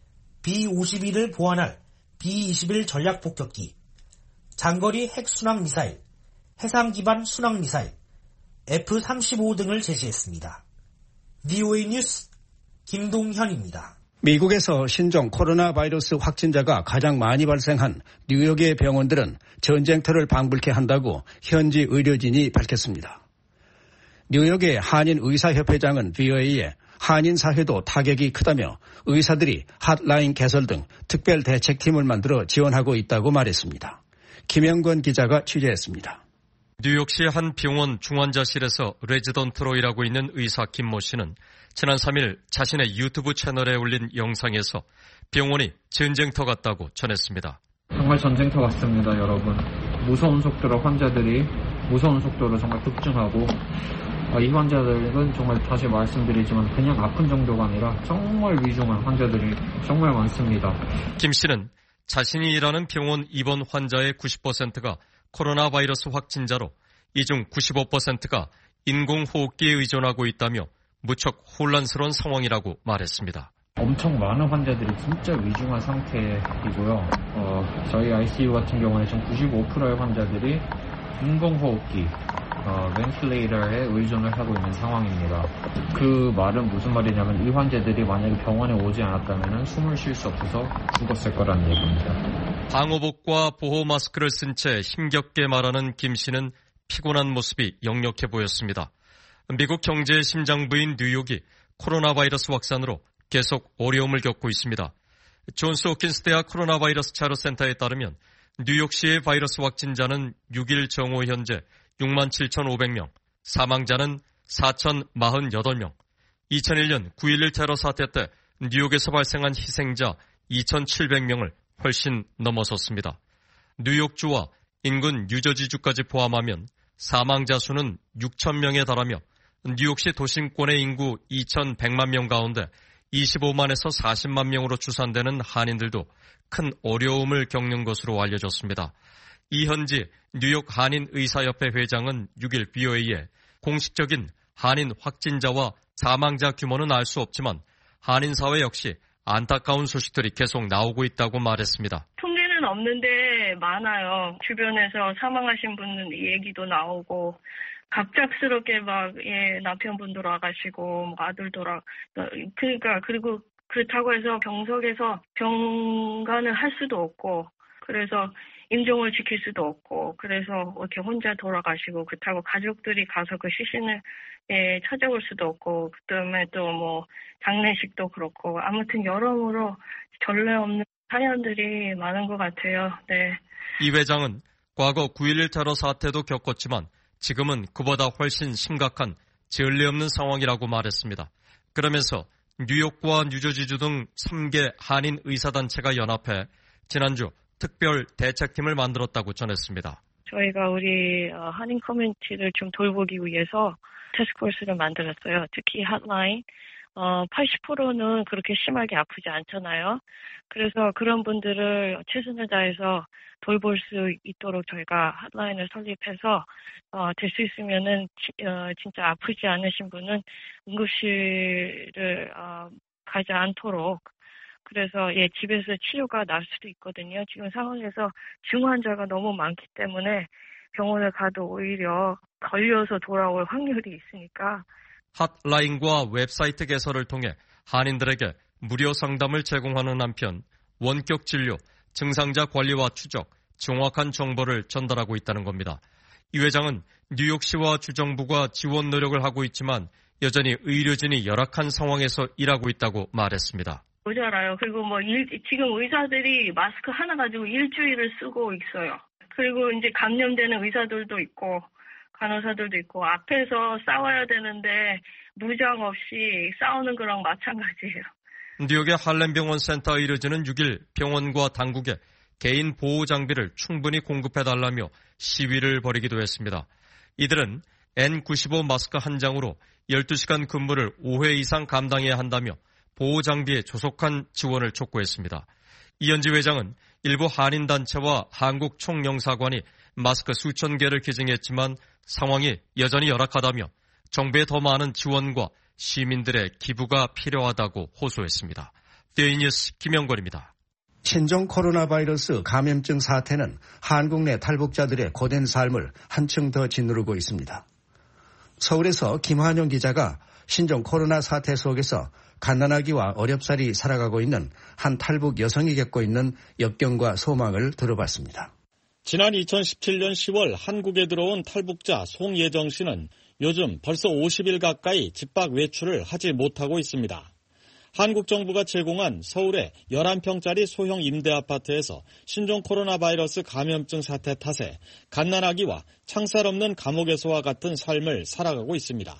B-52를 보완할 B-21 전략 폭격기, 장거리 핵순항 미사일, 해상 기반 순항 미사일, F-35 등을 제시했습니다. VOA 뉴스 김동현입니다. 미국에서 신종 코로나 바이러스 확진자가 가장 많이 발생한 뉴욕의 병원들은 전쟁터를 방불케 한다고 현지 의료진이 밝혔습니다. 뉴욕의 한인의사협회장은 VOA에 한인 사회도 타격이 크다며 의사들이 핫라인 개설 등 특별 대책팀을 만들어 지원하고 있다고 말했습니다. 김영건 기자가 취재했습니다. 뉴욕시 한 병원 중환자실에서 레지던트로 일하고 있는 의사 김모 씨는 지난 3일 자신의 유튜브 채널에 올린 영상에서 병원이 전쟁터 같다고 전했습니다. 정말 전쟁터 같습니다, 여러분. 무서운 속도로 환자들이 무서운 속도로 정말 급증하고 이 환자들은 정말 다시 말씀드리지만 그냥 아픈 정도가 아니라 정말 위중한 환자들이 정말 많습니다. 김 씨는 자신이 일하는 병원 입원 환자의 90%가 코로나 바이러스 확진자로 이 중 95%가 인공호흡기에 의존하고 있다며 무척 혼란스러운 상황이라고 말했습니다. 엄청 많은 환자들이 진짜 위중한 상태이고요. 저희 ICU 같은 경우는 지금 95%의 환자들이 인공호흡기, 벤틸레이터에 의존을 하고 있는 상황입니다. 그 말은 무슨 말이냐면 이 환자들이 만약에 병원에 오지 않았다면 숨을 쉴 수 없어서 죽었을 거라는 얘기입니다. 방호복과 보호 마스크를 쓴 채 힘겹게 말하는 김 씨는 피곤한 모습이 역력해 보였습니다. 미국 경제의 심장부인 뉴욕이 코로나 바이러스 확산으로 계속 어려움을 겪고 있습니다. 존스 홉킨스 대학 코로나 바이러스 자료센터에 따르면 뉴욕시의 바이러스 확진자는 6일 정오 현재 67,500명, 사망자는 4,048명, 2001년 9.11 테러 사태 때 뉴욕에서 발생한 희생자 2,700명을 훨씬 넘어섰습니다. 뉴욕주와 인근 뉴저지주까지 포함하면 사망자 수는 6,000명에 달하며 뉴욕시 도심권의 인구 2,100만 명 가운데 25만에서 40만 명으로 추산되는 한인들도 큰 어려움을 겪는 것으로 알려졌습니다. 이현지 뉴욕 한인의사협회 회장은 6일 VOA에 공식적인 한인 확진자와 사망자 규모는 알 수 없지만 한인사회 역시 안타까운 소식들이 계속 나오고 있다고 말했습니다. 통계는 없는데 많아요. 주변에서 사망하신 분 얘기도 나오고 갑작스럽게 남편분 돌아가시고 아들 그리고 그렇다고 해서 병석에서 병간을 할 수도 없고 그래서 임종을 지킬 수도 없고 그래서 이렇게 혼자 돌아가시고 그렇다고 가족들이 가서 그 시신을 찾아올 수도 없고 그다음에 또 뭐 장례식도 그렇고 아무튼 여러모로 전례 없는 사연들이 많은 것 같아요. 네. 이 회장은 과거 9.11 테러 사태도 겪었지만 지금은 그보다 훨씬 심각한 전례 없는 상황이라고 말했습니다. 그러면서 뉴욕과 뉴저지주 등 3개 한인 의사단체가 연합해 지난주 특별 대책팀을 만들었다고 전했습니다. 저희가 우리 한인 커뮤니티를 좀 돌보기 위해서 태스크포스를 만들었어요. 특히 핫라인. 80%는 그렇게 심하게 아프지 않잖아요. 그래서 그런 분들을 최선을 다해서 돌볼 수 있도록 저희가 핫라인을 설립해서 될 수 있으면은 진짜 아프지 않으신 분은 응급실을 가지 않도록 그래서 집에서 치료가 날 수도 있거든요. 지금 상황에서 중환자가 너무 많기 때문에 병원을 가도 오히려 걸려서 돌아올 확률이 있으니까 핫라인과 웹사이트 개설을 통해 한인들에게 무료 상담을 제공하는 한편 원격 진료, 증상자 관리와 추적, 정확한 정보를 전달하고 있다는 겁니다. 이 회장은 뉴욕시와 주정부가 지원 노력을 하고 있지만 여전히 의료진이 열악한 상황에서 일하고 있다고 말했습니다. 모자라요. 그리고 지금 의사들이 마스크 하나 가지고 일주일을 쓰고 있어요. 그리고 이제 감염되는 의사들도 있고 간호사들도 있고 앞에서 싸워야 되는데 무장 없이 싸우는 거랑 마찬가지예요. 뉴욕의 할렘병원 센터 의료진은 6일 병원과 당국에 개인 보호 장비를 충분히 공급해달라며 시위를 벌이기도 했습니다. 이들은 N95 마스크 한 장으로 12시간 근무를 5회 이상 감당해야 한다며 보호 장비에 조속한 지원을 촉구했습니다. 이현지 회장은 일부 한인단체와 한국 총영사관이 마스크 수천 개를 기증했지만 상황이 여전히 열악하다며 정부의 더 많은 지원과 시민들의 기부가 필요하다고 호소했습니다. 데이 뉴스 김영걸입니다. 신종 코로나 바이러스 감염증 사태는 한국 내 탈북자들의 고된 삶을 한층 더 짓누르고 있습니다. 서울에서 김환영 기자가 신종 코로나 사태 속에서 갓난아기와 어렵사리 살아가고 있는 한 탈북 여성이 겪고 있는 역경과 소망을 들어봤습니다. 지난 2017년 10월 한국에 들어온 탈북자 송예정 씨는 요즘 벌써 50일 가까이 집 밖 외출을 하지 못하고 있습니다. 한국 정부가 제공한 서울의 11평짜리 소형 임대아파트에서 신종 코로나 바이러스 감염증 사태 탓에 갓난아기와 창살 없는 감옥에서와 같은 삶을 살아가고 있습니다.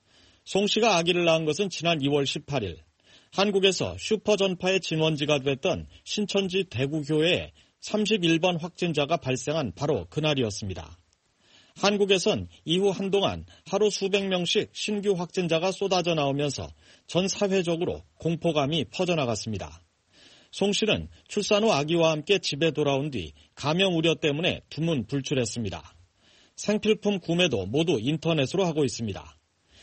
송 씨가 아기를 낳은 것은 지난 2월 18일 한국에서 슈퍼 전파의 진원지가 됐던 신천지 대구교회에 31번 확진자가 발생한 바로 그날이었습니다. 한국에선 이후 한동안 하루 수백 명씩 신규 확진자가 쏟아져 나오면서 전 사회적으로 공포감이 퍼져나갔습니다. 송 씨는 출산 후 아기와 함께 집에 돌아온 뒤 감염 우려 때문에 두문불출했습니다. 생필품 구매도 모두 인터넷으로 하고 있습니다.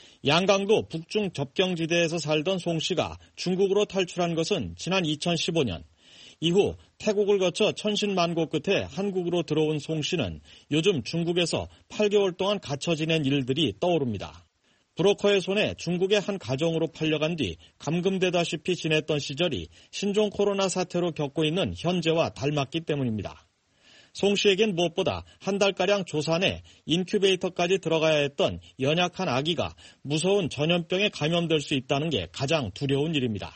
양강도 북중 접경지대에서 살던 송 씨가 중국으로 탈출한 것은 지난 2015년. 이후 태국을 거쳐 천신만고 끝에 한국으로 들어온 송 씨는 요즘 중국에서 8개월 동안 갇혀 지낸 일들이 떠오릅니다. 브로커의 손에 중국의 한 가정으로 팔려간 뒤 감금되다시피 지냈던 시절이 신종 코로나 사태로 겪고 있는 현재와 닮았기 때문입니다. 송 씨에겐 무엇보다 한 달가량 조산에 인큐베이터까지 들어가야 했던 연약한 아기가 무서운 전염병에 감염될 수 있다는 게 가장 두려운 일입니다.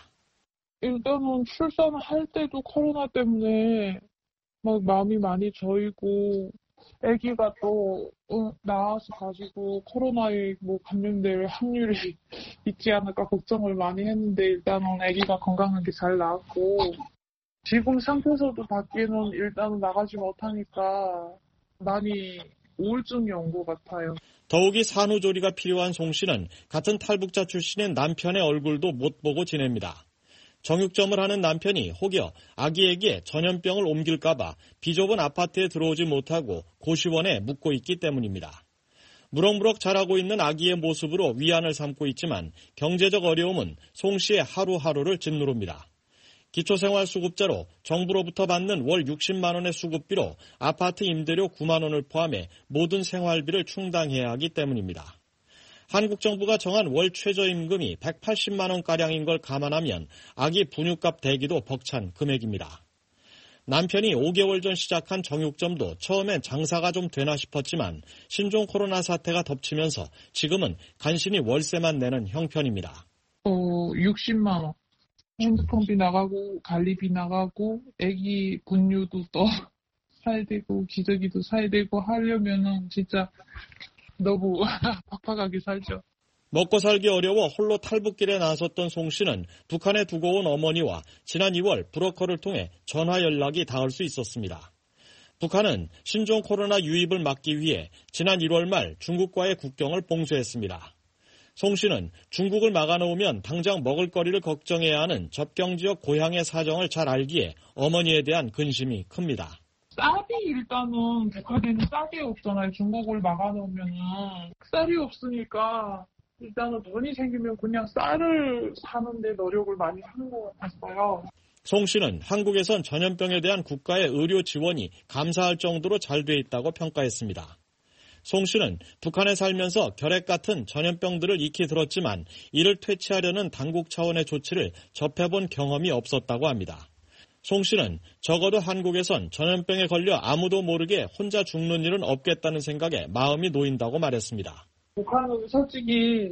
일단은 출산을 할 때도 코로나 때문에 막 마음이 많이 저리고 아기가 또 나와서 가지고 코로나에 감염될 확률이 있지 않을까 걱정을 많이 했는데 일단은 아기가 건강하게 잘 나왔고 지금 상태에서도 밖에는 일단은 나가지 못하니까 많이 우울증이 온 것 같아요. 더욱이 산후조리가 필요한 송 씨는 같은 탈북자 출신인 남편의 얼굴도 못 보고 지냅니다. 정육점을 하는 남편이 혹여 아기에게 전염병을 옮길까봐 비좁은 아파트에 들어오지 못하고 고시원에 묵고 있기 때문입니다. 무럭무럭 자라고 있는 아기의 모습으로 위안을 삼고 있지만 경제적 어려움은 송 씨의 하루하루를 짓누릅니다. 기초생활수급자로 정부로부터 받는 월 60만 원의 수급비로 아파트 임대료 9만 원을 포함해 모든 생활비를 충당해야 하기 때문입니다. 한국 정부가 정한 월 최저임금이 180만 원가량인 걸 감안하면 아기 분유값 대기도 벅찬 금액입니다. 남편이 5개월 전 시작한 정육점도 처음엔 장사가 좀 되나 싶었지만 신종 코로나 사태가 덮치면서 지금은 간신히 월세만 내는 형편입니다. 60만 원. 핸드폰비 나가고 관리비 나가고 애기 분유도 또 사야 되고 기저귀도 사야 되고 하려면은 진짜 너무 팍팍하게 살죠. 먹고 살기 어려워 홀로 탈북길에 나섰던 송 씨는 북한에 두고 온 어머니와 지난 2월 브로커를 통해 전화 연락이 닿을 수 있었습니다. 북한은 신종 코로나 유입을 막기 위해 지난 1월 말 중국과의 국경을 봉쇄했습니다. 송 씨는 중국을 막아놓으면 당장 먹을거리를 걱정해야 하는 접경지역 고향의 사정을 잘 알기에 어머니에 대한 근심이 큽니다. 쌀이 일단은 북한에는 쌀이 없잖아요. 중국을 막아놓으면은 쌀이 없으니까 일단은 돈이 생기면 그냥 쌀을 사는데 노력을 많이 하는 것 같았어요. 송 씨는 한국에선 전염병에 대한 국가의 의료 지원이 감사할 정도로 잘 돼 있다고 평가했습니다. 송 씨는 북한에 살면서 결핵 같은 전염병들을 익히 들었지만 이를 퇴치하려는 당국 차원의 조치를 접해본 경험이 없었다고 합니다. 송 씨는 적어도 한국에선 전염병에 걸려 아무도 모르게 혼자 죽는 일은 없겠다는 생각에 마음이 놓인다고 말했습니다. 북한은 솔직히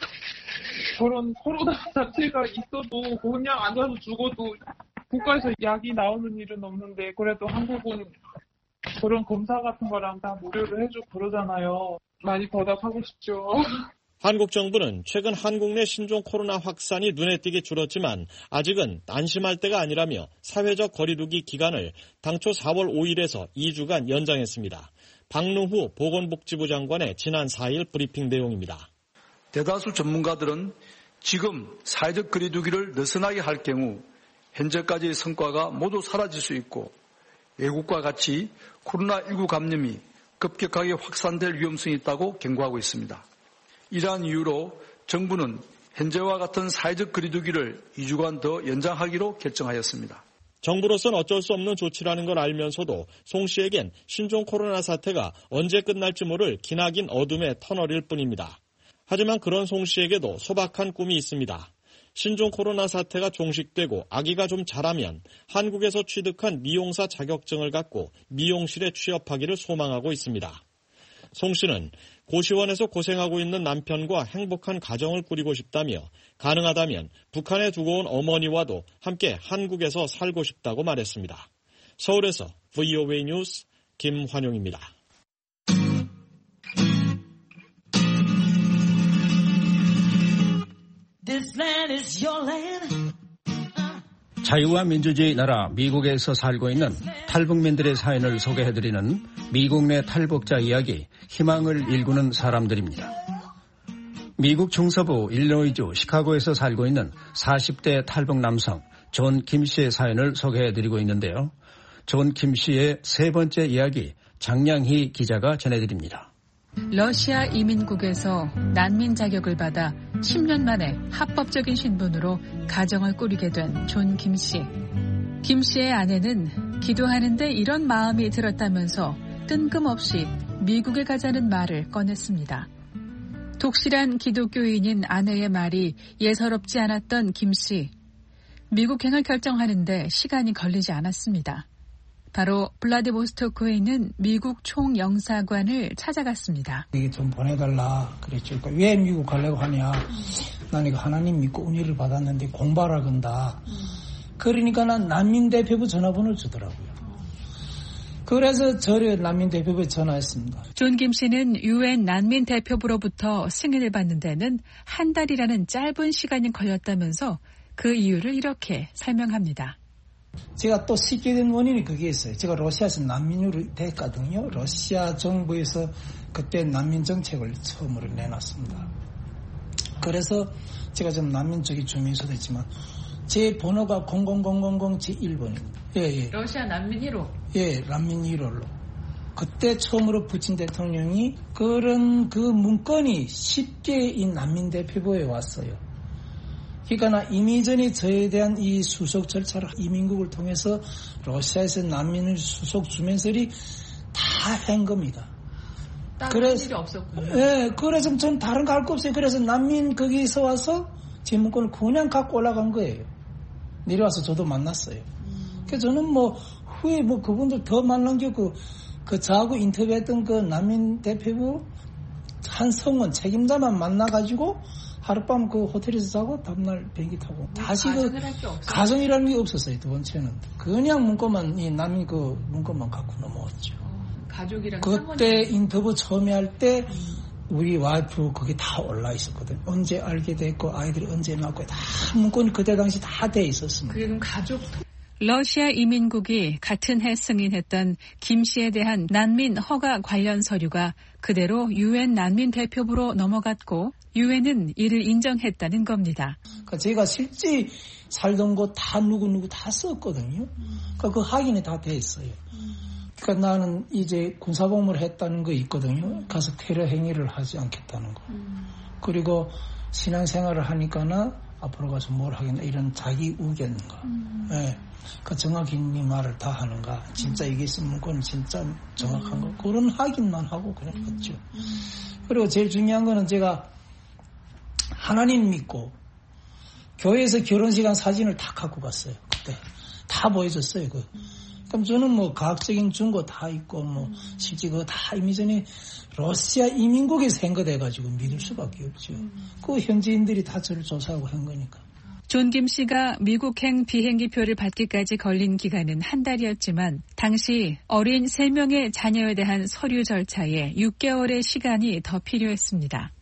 그런 코로나 자체가 있어도 그냥 앉아서 죽어도 국가에서 약이 나오는 일은 없는데 그래도 한국은 그런 검사 같은 거랑 다 무료로 해주고 그러잖아요. 많이 보답하고 싶죠. 한국 정부는 최근 한국 내 신종 코로나 확산이 눈에 띄게 줄었지만 아직은 안심할 때가 아니라며 사회적 거리두기 기간을 당초 4월 5일에서 2주간 연장했습니다. 박능후 보건복지부 장관의 지난 4일 브리핑 내용입니다. 대다수 전문가들은 지금 사회적 거리두기를 느슨하게 할 경우 현재까지의 성과가 모두 사라질 수 있고 외국과 같이 코로나19 감염이 급격하게 확산될 위험성이 있다고 경고하고 있습니다. 이러한 이유로 정부는 현재와 같은 사회적 거리두기를 2주간 더 연장하기로 결정하였습니다. 정부로서는 어쩔 수 없는 조치라는 걸 알면서도 송 씨에겐 신종 코로나 사태가 언제 끝날지 모를 기나긴 어둠의 터널일 뿐입니다. 하지만 그런 송 씨에게도 소박한 꿈이 있습니다. 신종 코로나 사태가 종식되고 아기가 좀 자라면 한국에서 취득한 미용사 자격증을 갖고 미용실에 취업하기를 소망하고 있습니다. 송 씨는 고시원에서 고생하고 있는 남편과 행복한 가정을 꾸리고 싶다며 가능하다면 북한에 두고 온 어머니와도 함께 한국에서 살고 싶다고 말했습니다. 서울에서 VOA 뉴스 김환용입니다. 자유와 민주주의 나라 미국에서 살고 있는 탈북민들의 사연을 소개해드리는 미국 내 탈북자 이야기, 희망을 일구는 사람들입니다. 미국 중서부 일리노이주 시카고에서 살고 있는 40대 탈북 남성 존 김 씨의 사연을 소개해드리고 있는데요. 존 김 씨의 세 번째 이야기 장량희 기자가 전해드립니다. 러시아 이민국에서 난민 자격을 받아 10년 만에 합법적인 신분으로 가정을 꾸리게 된 존 김 씨. 김 씨의 아내는 기도하는데 이런 마음이 들었다면서 뜬금없이 미국에 가자는 말을 꺼냈습니다. 독실한 기독교인인 아내의 말이 예사롭지 않았던 김 씨. 미국행을 결정하는데 시간이 걸리지 않았습니다. 바로 블라디보스토크에 있는 미국 총영사관을 찾아갔습니다. 이게 좀 보내달라 그랬죠. 그러니까 왜 미국 가려고 하냐. 난 이거 하나님 믿고 은혜를 받았는데 공부하라 건다. 그러니까 난 난민대표부 전화번호를 주더라고요. 그래서 저를 난민대표부에 전화했습니다. 존 김 씨는 UN 난민대표부로부터 승인을 받는 데는 한 달이라는 짧은 시간이 걸렸다면서 그 이유를 이렇게 설명합니다. 제가 또 쉽게 된 원인이 그게 있어요. 제가 러시아에서 난민으로 됐거든요. 러시아 정부에서 그때 난민 정책을 처음으로 내놨습니다. 그래서 제가 좀 난민 쪽에 주민서도 있지만 제 번호가 000001번입니다. 예. 러시아 난민 1호? 예, 난민 1호로. 그때 처음으로 푸틴 대통령이 그런 그 문건이 쉽게 이 난민 대표부에 왔어요. 그러니까 이미 전에 저에 대한 이 수속 절차를 이민국을 통해서 러시아에서 난민을 수속 주면서리 다 한 겁니다. 다른 일이 없었군요. 예, 그래서 전 다른 거 할 거 없어요. 그래서 난민 거기서 와서 제 문건을 그냥 갖고 올라간 거예요. 내려와서 저도 만났어요. 그래서 저는 뭐 후에 뭐 그분들 더 만난 게 그 저하고 인터뷰했던 그 난민 대표부 한성원 책임자만 만나가지고 하룻밤 그 호텔에서 자고 다음날 비행기 타고 다시 그 가정이라는 게 없었어요. 두 번째는 그냥 문건만 이 난민 그 문건만 갖고 넘어왔죠. 가족이랑 그때 인터뷰 처음에 할 때 우리 와이프 거기 다 올라 있었거든. 언제 알게 됐고 아이들이 언제 낳고 다 문건이 그때 당시 다 돼 있었습니다. 그럼 가족 러시아 이민국이 같은 해 승인했던 김 씨에 대한 난민 허가 관련 서류가 그대로 유엔 난민 대표부로 넘어갔고 유엔은 이를 인정했다는 겁니다. 그러니까 제가 실제 살던 곳 다 누구 다 썼거든요. 그러니까 그 확인이 다 돼 있어요. 그러니까 나는 이제 군사복무를 했다는 거 있거든요. 가서 테러 행위를 하지 않겠다는 거. 그리고 신앙생활을 하니까나 앞으로 가서 뭘 하겠나 이런 자기 우견인가. 네. 그 정확히 네 말을 다 하는가. 진짜 이게 있으면 그건 진짜 정확한 거. 그런 확인만 하고 그냥 갔죠. 그리고 제일 중요한 거는 제가 하나님 믿고 교회에서 결혼시간 사진을 다 갖고 갔어요. 그때 다 보여줬어요. 그럼 저는 뭐 과학적인 증거 다 있고 뭐 실제 그거 다 이미 전에 러시아 이민국에서 한 거 돼가지고 믿을 수밖에 없죠. 그 현지인들이 다 저를 조사하고 한 거니까. 존 김 씨가 미국행 비행기표를 받기까지 걸린 기간은 한 달이었지만 당시 어린 3명의 자녀에 대한 서류 절차에 6개월의 시간이 더 필요했습니다.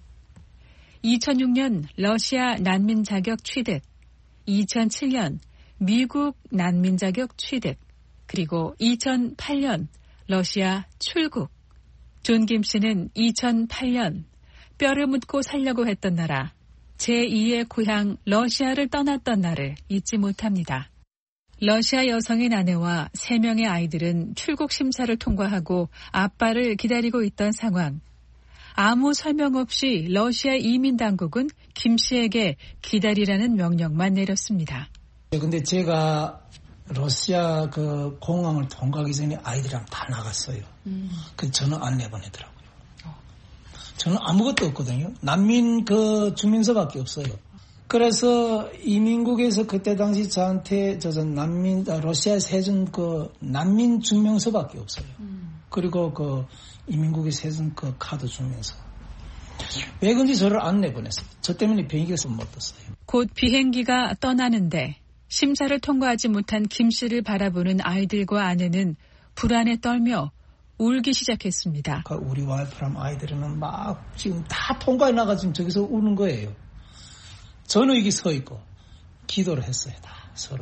2006년 러시아 난민 자격 취득, 2007년 미국 난민 자격 취득, 그리고 2008년 러시아 출국. 존 김 씨는 2008년 뼈를 묻고 살려고 했던 나라, 제2의 고향 러시아를 떠났던 날을 잊지 못합니다. 러시아 여성인 아내와 3명의 아이들은 출국 심사를 통과하고 아빠를 기다리고 있던 상황. 아무 설명 없이 러시아 이민당국은 김 씨에게 기다리라는 명령만 내렸습니다. 근데 제가 러시아 그 공항을 통과하기 전에 아이들이랑 다 나갔어요. 그 저는 안 내보내더라고요. 저는 아무것도 없거든요. 난민 그 주민서밖에 없어요. 그래서 이민국에서 그때 당시 저한테 난민 러시아에서 해준 그 난민 증명서밖에 없어요. 그리고 그 이민국에서 해준 그 카드 주면서 왜 그런지 저를 안 내보냈어요. 저 때문에 비행기에서 못 떴어요. 곧 비행기가 떠나는데 심사를 통과하지 못한 김 씨를 바라보는 아이들과 아내는 불안에 떨며 울기 시작했습니다. 우리 와이프랑 아이들은 막 지금 다 통과해 나가지고 저기서 우는 거예요. 저는 여기 서 있고 기도를 했어요. 다 서로.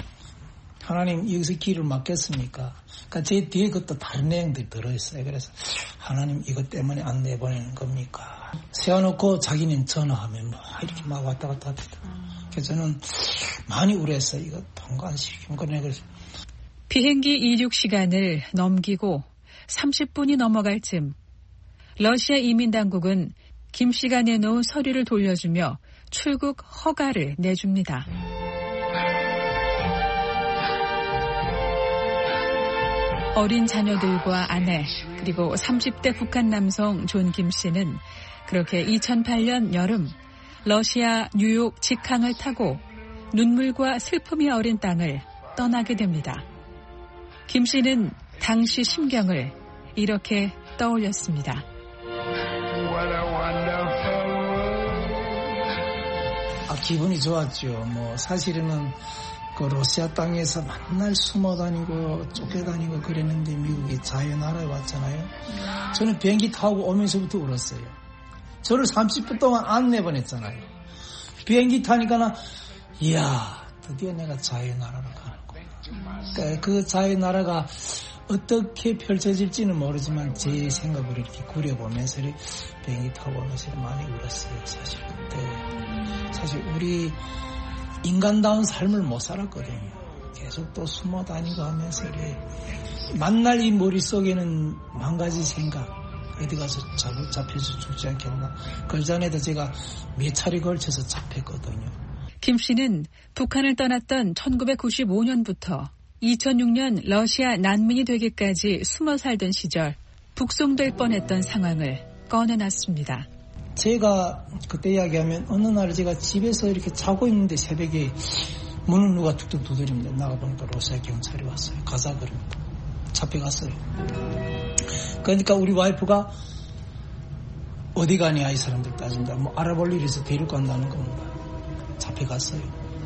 하나님 여기서 길을 막겠습니까? 그러니까 제 뒤에 그것도 다른 내용들이 들어있어요. 그래서 하나님 이것 때문에 안 내보내는 겁니까? 세워놓고 자기는 전화하면 뭐 이렇게 막 왔다 갔다 합니다. 그래서 저는 많이 우려했어요. 이거 통과 안 시키면 그래. 그래서 비행기 이륙 시간을 넘기고 30분이 넘어갈 즈음 러시아 이민당국은 김 씨가 내놓은 서류를 돌려주며 출국 허가를 내줍니다. 어린 자녀들과 아내 그리고 30대 북한 남성 존 김 씨는 그렇게 2008년 여름 러시아 뉴욕 직항을 타고 눈물과 슬픔이 어린 땅을 떠나게 됩니다. 김 씨는 당시 심경을 이렇게 떠올렸습니다. 기분이 좋았죠. 뭐 사실은 그 러시아 땅에서 맨날 숨어 다니고 쫓겨다니고 그랬는데 미국이 자유 나라에 왔잖아요. 저는 비행기 타고 오면서부터 울었어요. 저를 30분 동안 안 내보냈잖아요. 비행기 타니까 이야 드디어 내가 자유 나라로 가는구나. 그러니까 그 자유 나라가 어떻게 펼쳐질지는 모르지만 제 생각을 이렇게 그려보면서 비행기 타고 오면서 많이 울었어요. 사실 그때 사실 우리 인간다운 삶을 못 살았거든요. 계속 또 숨어 다니고 하면서 만날 이 머릿속에는 만 가지 생각. 어디 가서 잡혀서 죽지 않겠나. 그 전에도 제가 몇 차례 걸쳐서 잡혔거든요. 김 씨는 북한을 떠났던 1995년부터 2006년 러시아 난민이 되기까지 숨어 살던 시절 북송될 뻔했던 상황을 꺼내놨습니다. 제가 그때 이야기하면 어느 날 제가 집에서 이렇게 자고 있는데 새벽에 문을 누가 툭툭 두드립니다. 나가보니까 러시아 경찰이 왔어요. 가자 그럽니다. 잡혀갔어요. 그러니까 우리 와이프가 어디 가냐 이 사람들 따진다. 뭐 알아볼 일이 있어 데려간다는 겁니다. 잡혀갔어요.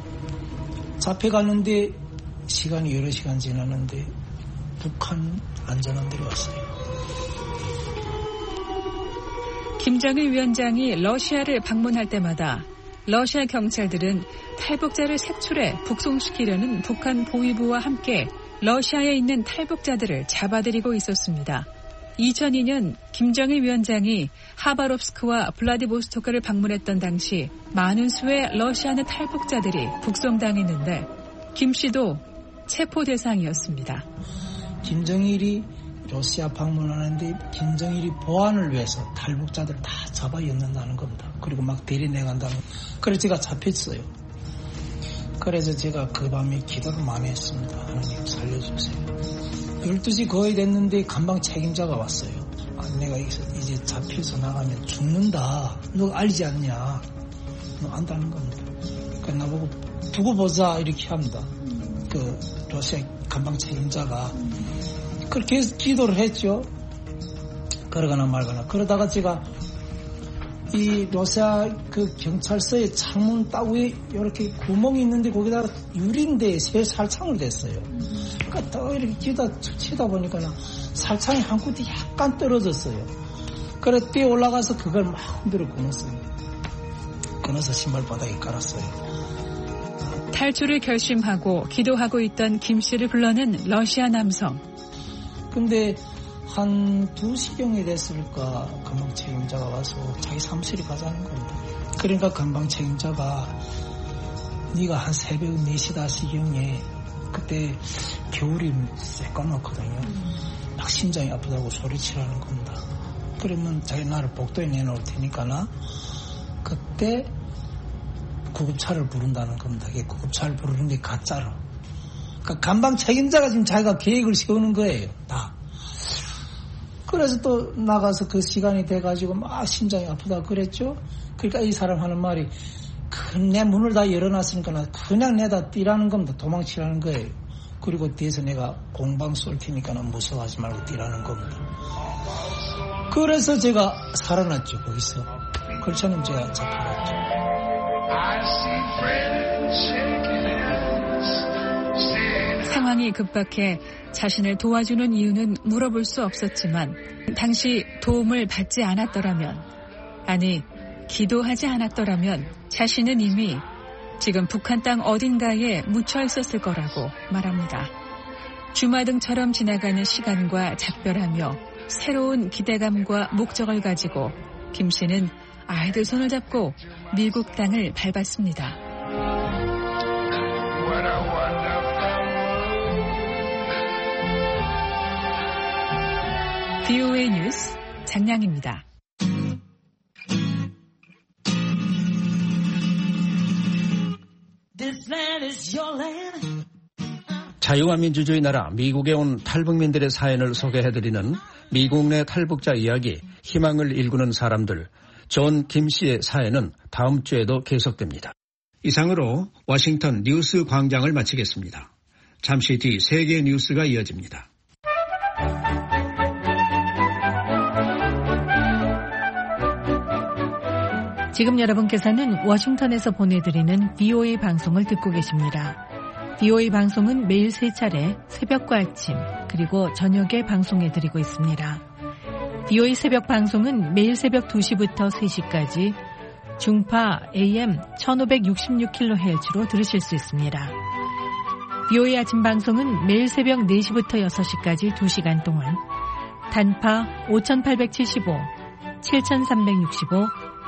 잡혀갔는데 시간이 여러 시간 지났는데 북한 안전함들이 왔어요. 김정일 위원장이 러시아를 방문할 때마다 러시아 경찰들은 탈북자를 색출해 북송시키려는 북한 보위부와 함께 러시아에 있는 탈북자들을 잡아들이고 있었습니다. 2002년 김정일 위원장이 하바롭스크와 블라디보스토크를 방문했던 당시 많은 수의 러시아는 탈북자들이 북송당했는데 김 씨도 체포 대상이었습니다. 김정일이 러시아 방문하는데 김정일이 보안을 위해서 탈북자들 다 잡아 엮는다는 겁니다. 그리고 막 데려내간다는. 그래서 제가 잡혔어요. 그래서 제가 그 밤에 기도를 많이 했습니다. 하나님 살려주세요. 12시 거의 됐는데 감방 책임자가 왔어요. 내가 이제 잡혀서 나가면 죽는다. 너 알지 않냐? 너 안다는 겁니다. 그러니까 나보고 두고 보자 이렇게 합니다. 그 러시아 감방 책임자가. 그렇게 해서 기도를 했죠. 그러거나 말거나. 그러다가 제가 이 러시아 그 경찰서의 창문 따위에 이렇게 구멍이 있는데 거기다가 유리인데 새 살창을 댔어요. 그러니까 또 이렇게 치다 보니까 살창이 한 군데 약간 떨어졌어요. 그래 뛰어 올라가서 그걸 막 흔들어 끊었어요. 끊어서 신발 바닥에 깔았어요. 탈출을 결심하고 기도하고 있던 김 씨를 불러낸 러시아 남성. 근데 한 2시경이 됐을까 감방 책임자가 와서 자기 사무실에 가자는 겁니다. 그러니까 감방 책임자가 네가 한 새벽 4시, 5시경에 그때 겨울이 새까맣거든요. 막 심장이 아프다고 소리치라는 겁니다. 그러면 자기 나를 복도에 내놓을 테니까 그때 구급차를 부른다는 겁니다. 이게 구급차를 부르는 게 가짜로. 그러니까 감방 책임자가 지금 자기가 계획을 세우는 거예요. 다. 그래서 또 나가서 그 시간이 돼가지고 막 심장이 아프다 그랬죠. 그러니까 이 사람 하는 말이 내 문을 다 열어놨으니까 그냥 내다 뛰라는 겁니다. 도망치라는 거예요. 그리고 뒤에서 내가 공방 쏠 테니까 무서워하지 말고 뛰라는 겁니다. 그래서 제가 살아났죠. 거기서. 그렇지 않으면 제가 잡혀갔죠. 상황이 급박해 자신을 도와주는 이유는 물어볼 수 없었지만 당시 도움을 받지 않았더라면, 아니 기도하지 않았더라면 자신은 이미 지금 북한 땅 어딘가에 묻혀 있었을 거라고 말합니다. 주마등처럼 지나가는 시간과 작별하며 새로운 기대감과 목적을 가지고 김 씨는 아이들 손을 잡고 미국 땅을 밟았습니다. VOA 뉴스 장량입니다. 자유와 민주주의 나라 미국에 온 탈북민들의 사연을 소개해드리는 미국 내 탈북자 이야기, 희망을 일구는 사람들, 존 김 씨의 사연은 다음 주에도 계속됩니다. 이상으로 워싱턴 뉴스 광장을 마치겠습니다. 잠시 뒤 세계 뉴스가 이어집니다. 지금 여러분께서는 워싱턴에서 보내드리는 VOA 방송을 듣고 계십니다. VOA 방송은 매일 3차례 새벽과 아침 그리고 저녁에 방송해드리고 있습니다. VOA 새벽 방송은 매일 새벽 2시부터 3시까지 중파 AM 1566kHz로 들으실 수 있습니다. VOA 아침 방송은 매일 새벽 4시부터 6시까지 2시간 동안 단파 5875, 7365,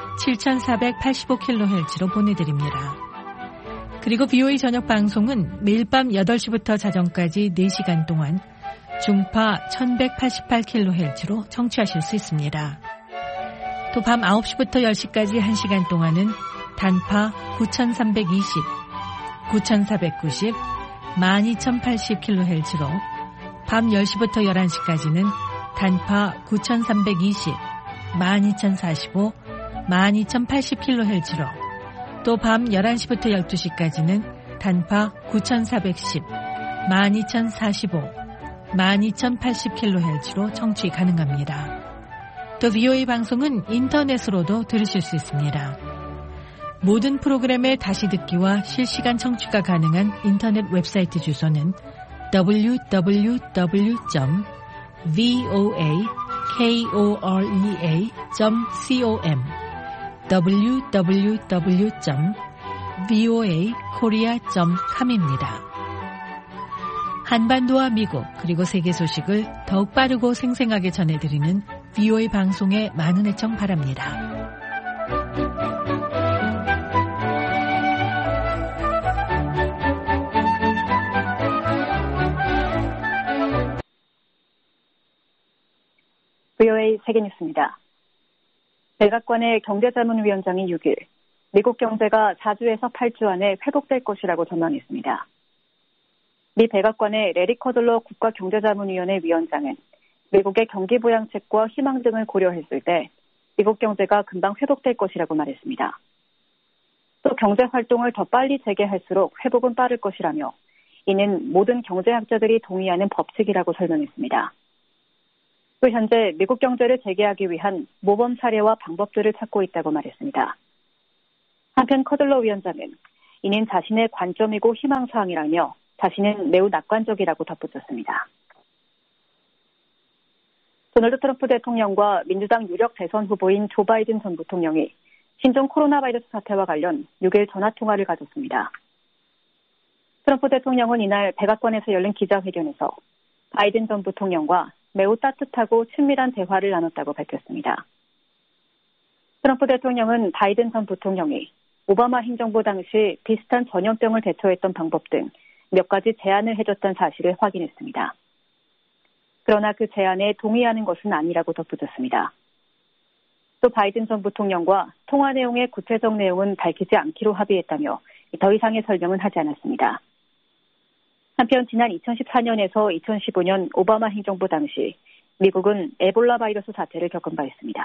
7485kHz로 보내드립니다. 그리고 VOA 저녁 방송은 매일 밤 8시부터 자정까지 4시간 동안 중파 1188kHz로 청취하실 수 있습니다. 또 밤 9시부터 10시까지 1시간 동안은 단파 9320, 9490, 12080kHz로 밤 10시부터 11시까지는 단파 9320, 12045, 12080kHz로 또 밤 11시부터 12시까지는 단파 9410, 12045, 12080kHz로 청취 가능합니다. 또 VOA 방송은 인터넷으로도 들으실 수 있습니다. 모든 프로그램의 다시 듣기와 실시간 청취가 가능한 인터넷 웹사이트 주소는 www.voakorea.com www.voakorea.com입니다. 한반도와 미국 그리고 세계 소식을 더욱 빠르고 생생하게 전해드리는 VOA 방송에 많은 애청 바랍니다. VOA 세계뉴스입니다. 백악관의 경제자문위원장이 6일 미국 경제가 4주에서 8주 안에 회복될 것이라고 전망했습니다. 미 백악관의 레리 커들러 국가경제자문위원회 위원장은 미국의 경기 부양책과 희망 등을 고려했을 때 미국 경제가 금방 회복될 것이라고 말했습니다. 또 경제 활동을 더 빨리 재개할수록 회복은 빠를 것이라며 이는 모든 경제학자들이 동의하는 법칙이라고 설명했습니다. 또 현재 미국 경제를 재개하기 위한 모범 사례와 방법들을 찾고 있다고 말했습니다. 한편 커들러 위원장은 이는 자신의 관점이고 희망사항이라며 자신은 매우 낙관적이라고 덧붙였습니다. 도널드 트럼프 대통령과 민주당 유력 대선 후보인 조 바이든 전 부통령이 신종 코로나 바이러스 사태와 관련 6일 전화통화를 가졌습니다. 트럼프 대통령은 이날 백악관에서 열린 기자회견에서 바이든 전 부통령과 매우 따뜻하고 친밀한 대화를 나눴다고 밝혔습니다. 트럼프 대통령은 바이든 전 부통령이 오바마 행정부 당시 비슷한 전염병을 대처했던 방법 등 몇 가지 제안을 해줬던 사실을 확인했습니다. 그러나 그 제안에 동의하는 것은 아니라고 덧붙였습니다. 또 바이든 전 부통령과 통화 내용의 구체적 내용은 밝히지 않기로 합의했다며 더 이상의 설명은 하지 않았습니다. 한편 지난 2014년에서 2015년 오바마 행정부 당시 미국은 에볼라 바이러스 사태를 겪은 바 있습니다.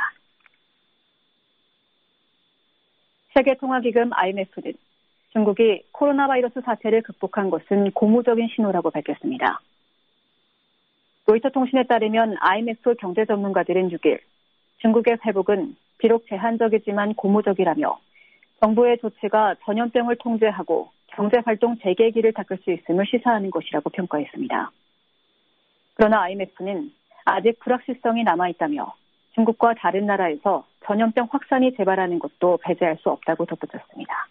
세계통화기금 IMF는 중국이 코로나 바이러스 사태를 극복한 것은 고무적인 신호라고 밝혔습니다. 로이터 통신에 따르면 IMF 경제 전문가들은 6일 중국의 회복은 비록 제한적이지만 고무적이라며 정부의 조치가 전염병을 통제하고 경제활동 재개기를 닦을 수 있음을 시사하는 것이라고 평가했습니다. 그러나 IMF는 아직 불확실성이 남아있다며 중국과 다른 나라에서 전염병 확산이 재발하는 것도 배제할 수 없다고 덧붙였습니다.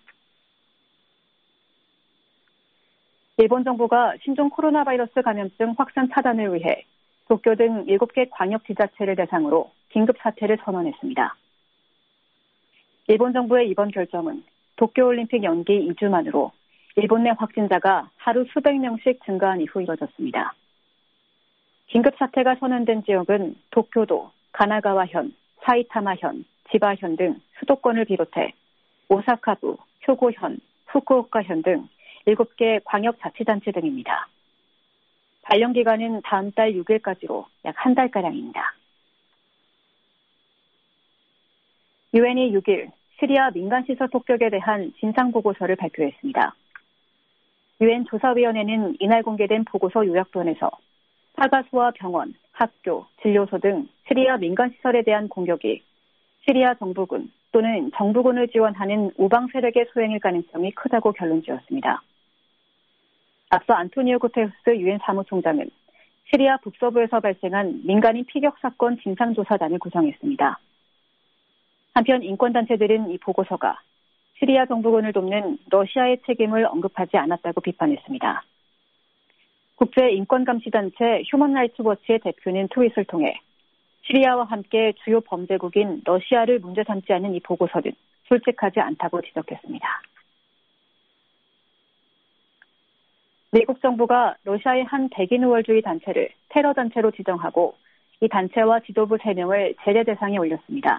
일본 정부가 신종 코로나 바이러스 감염증 확산 차단을 위해 도쿄 등 7개 광역지자체를 대상으로 긴급 사태를 선언했습니다. 일본 정부의 이번 결정은 도쿄올림픽 연기 2주 만으로 일본 내 확진자가 하루 수백 명씩 증가한 이후 이뤄졌습니다. 긴급 사태가 선언된 지역은 도쿄도, 가나가와현, 사이타마현, 지바현 등 수도권을 비롯해 오사카부, 효고현, 후쿠오카현 등 7개 광역자치단체 등입니다. 발령기간은 다음 달 6일까지로 약 한 달가량입니다. 유엔이 6일 시리아 민간시설 폭격에 대한 진상보고서를 발표했습니다. 유엔 조사위원회는 이날 공개된 보고서 요약본에서 사가수와 병원, 학교, 진료소 등 시리아 민간시설에 대한 공격이 시리아 정부군 또는 정부군을 지원하는 우방 세력의 소행일 가능성이 크다고 결론 지었습니다. 앞서 안토니오 구테레스 유엔 사무총장은 시리아 북서부에서 발생한 민간인 피격 사건 진상조사단을 구성했습니다. 한편 인권단체들은 이 보고서가 시리아 정부군을 돕는 러시아의 책임을 언급하지 않았다고 비판했습니다. 국제인권감시단체 휴먼라이츠워치의 대표는 트윗을 통해 시리아와 함께 주요 범죄국인 러시아를 문제 삼지 않은 이 보고서는 솔직하지 않다고 지적했습니다. 미국 정부가 러시아의 한 백인 우월주의 단체를 테러 단체로 지정하고 이 단체와 지도부 3명을 제재 대상에 올렸습니다.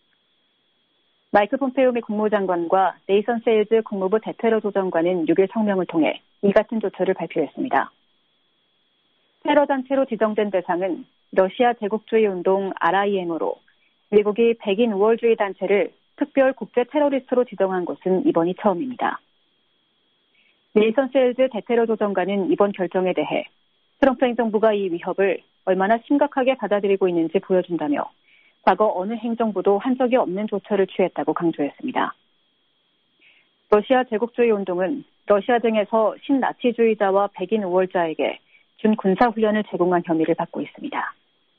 마이크 폼페이오 미 국무장관과 네이선 세일즈 국무부 대테러 조정관은 6일 성명을 통해 이 같은 조처를 발표했습니다. 테러 단체로 지정된 대상은 러시아 제국주의 운동 RIM으로 미국이 백인 우월주의 단체를 특별 국제 테러리스트로 지정한 것은 이번이 처음입니다. 닐선 셀즈 대테러 조정관은 이번 결정에 대해 트럼프 행정부가 이 위협을 얼마나 심각하게 받아들이고 있는지 보여준다며 과거 어느 행정부도 한 적이 없는 조처를 취했다고 강조했습니다. 러시아 제국주의 운동은 러시아 등에서 신나치주의자와 백인 우월자에게 준 군사훈련을 제공한 혐의를 받고 있습니다.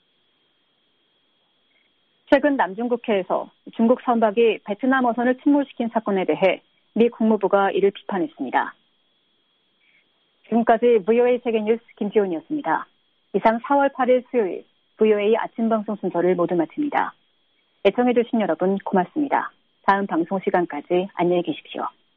최근 남중국해에서 중국 선박이 베트남 어선을 침몰시킨 사건에 대해 미 국무부가 이를 비판했습니다. 지금까지 VOA 세계뉴스 김지훈이었습니다. 이상 4월 8일 수요일 VOA 아침 방송 순서를 모두 마칩니다. 애청해주신 여러분 고맙습니다. 다음 방송 시간까지 안녕히 계십시오.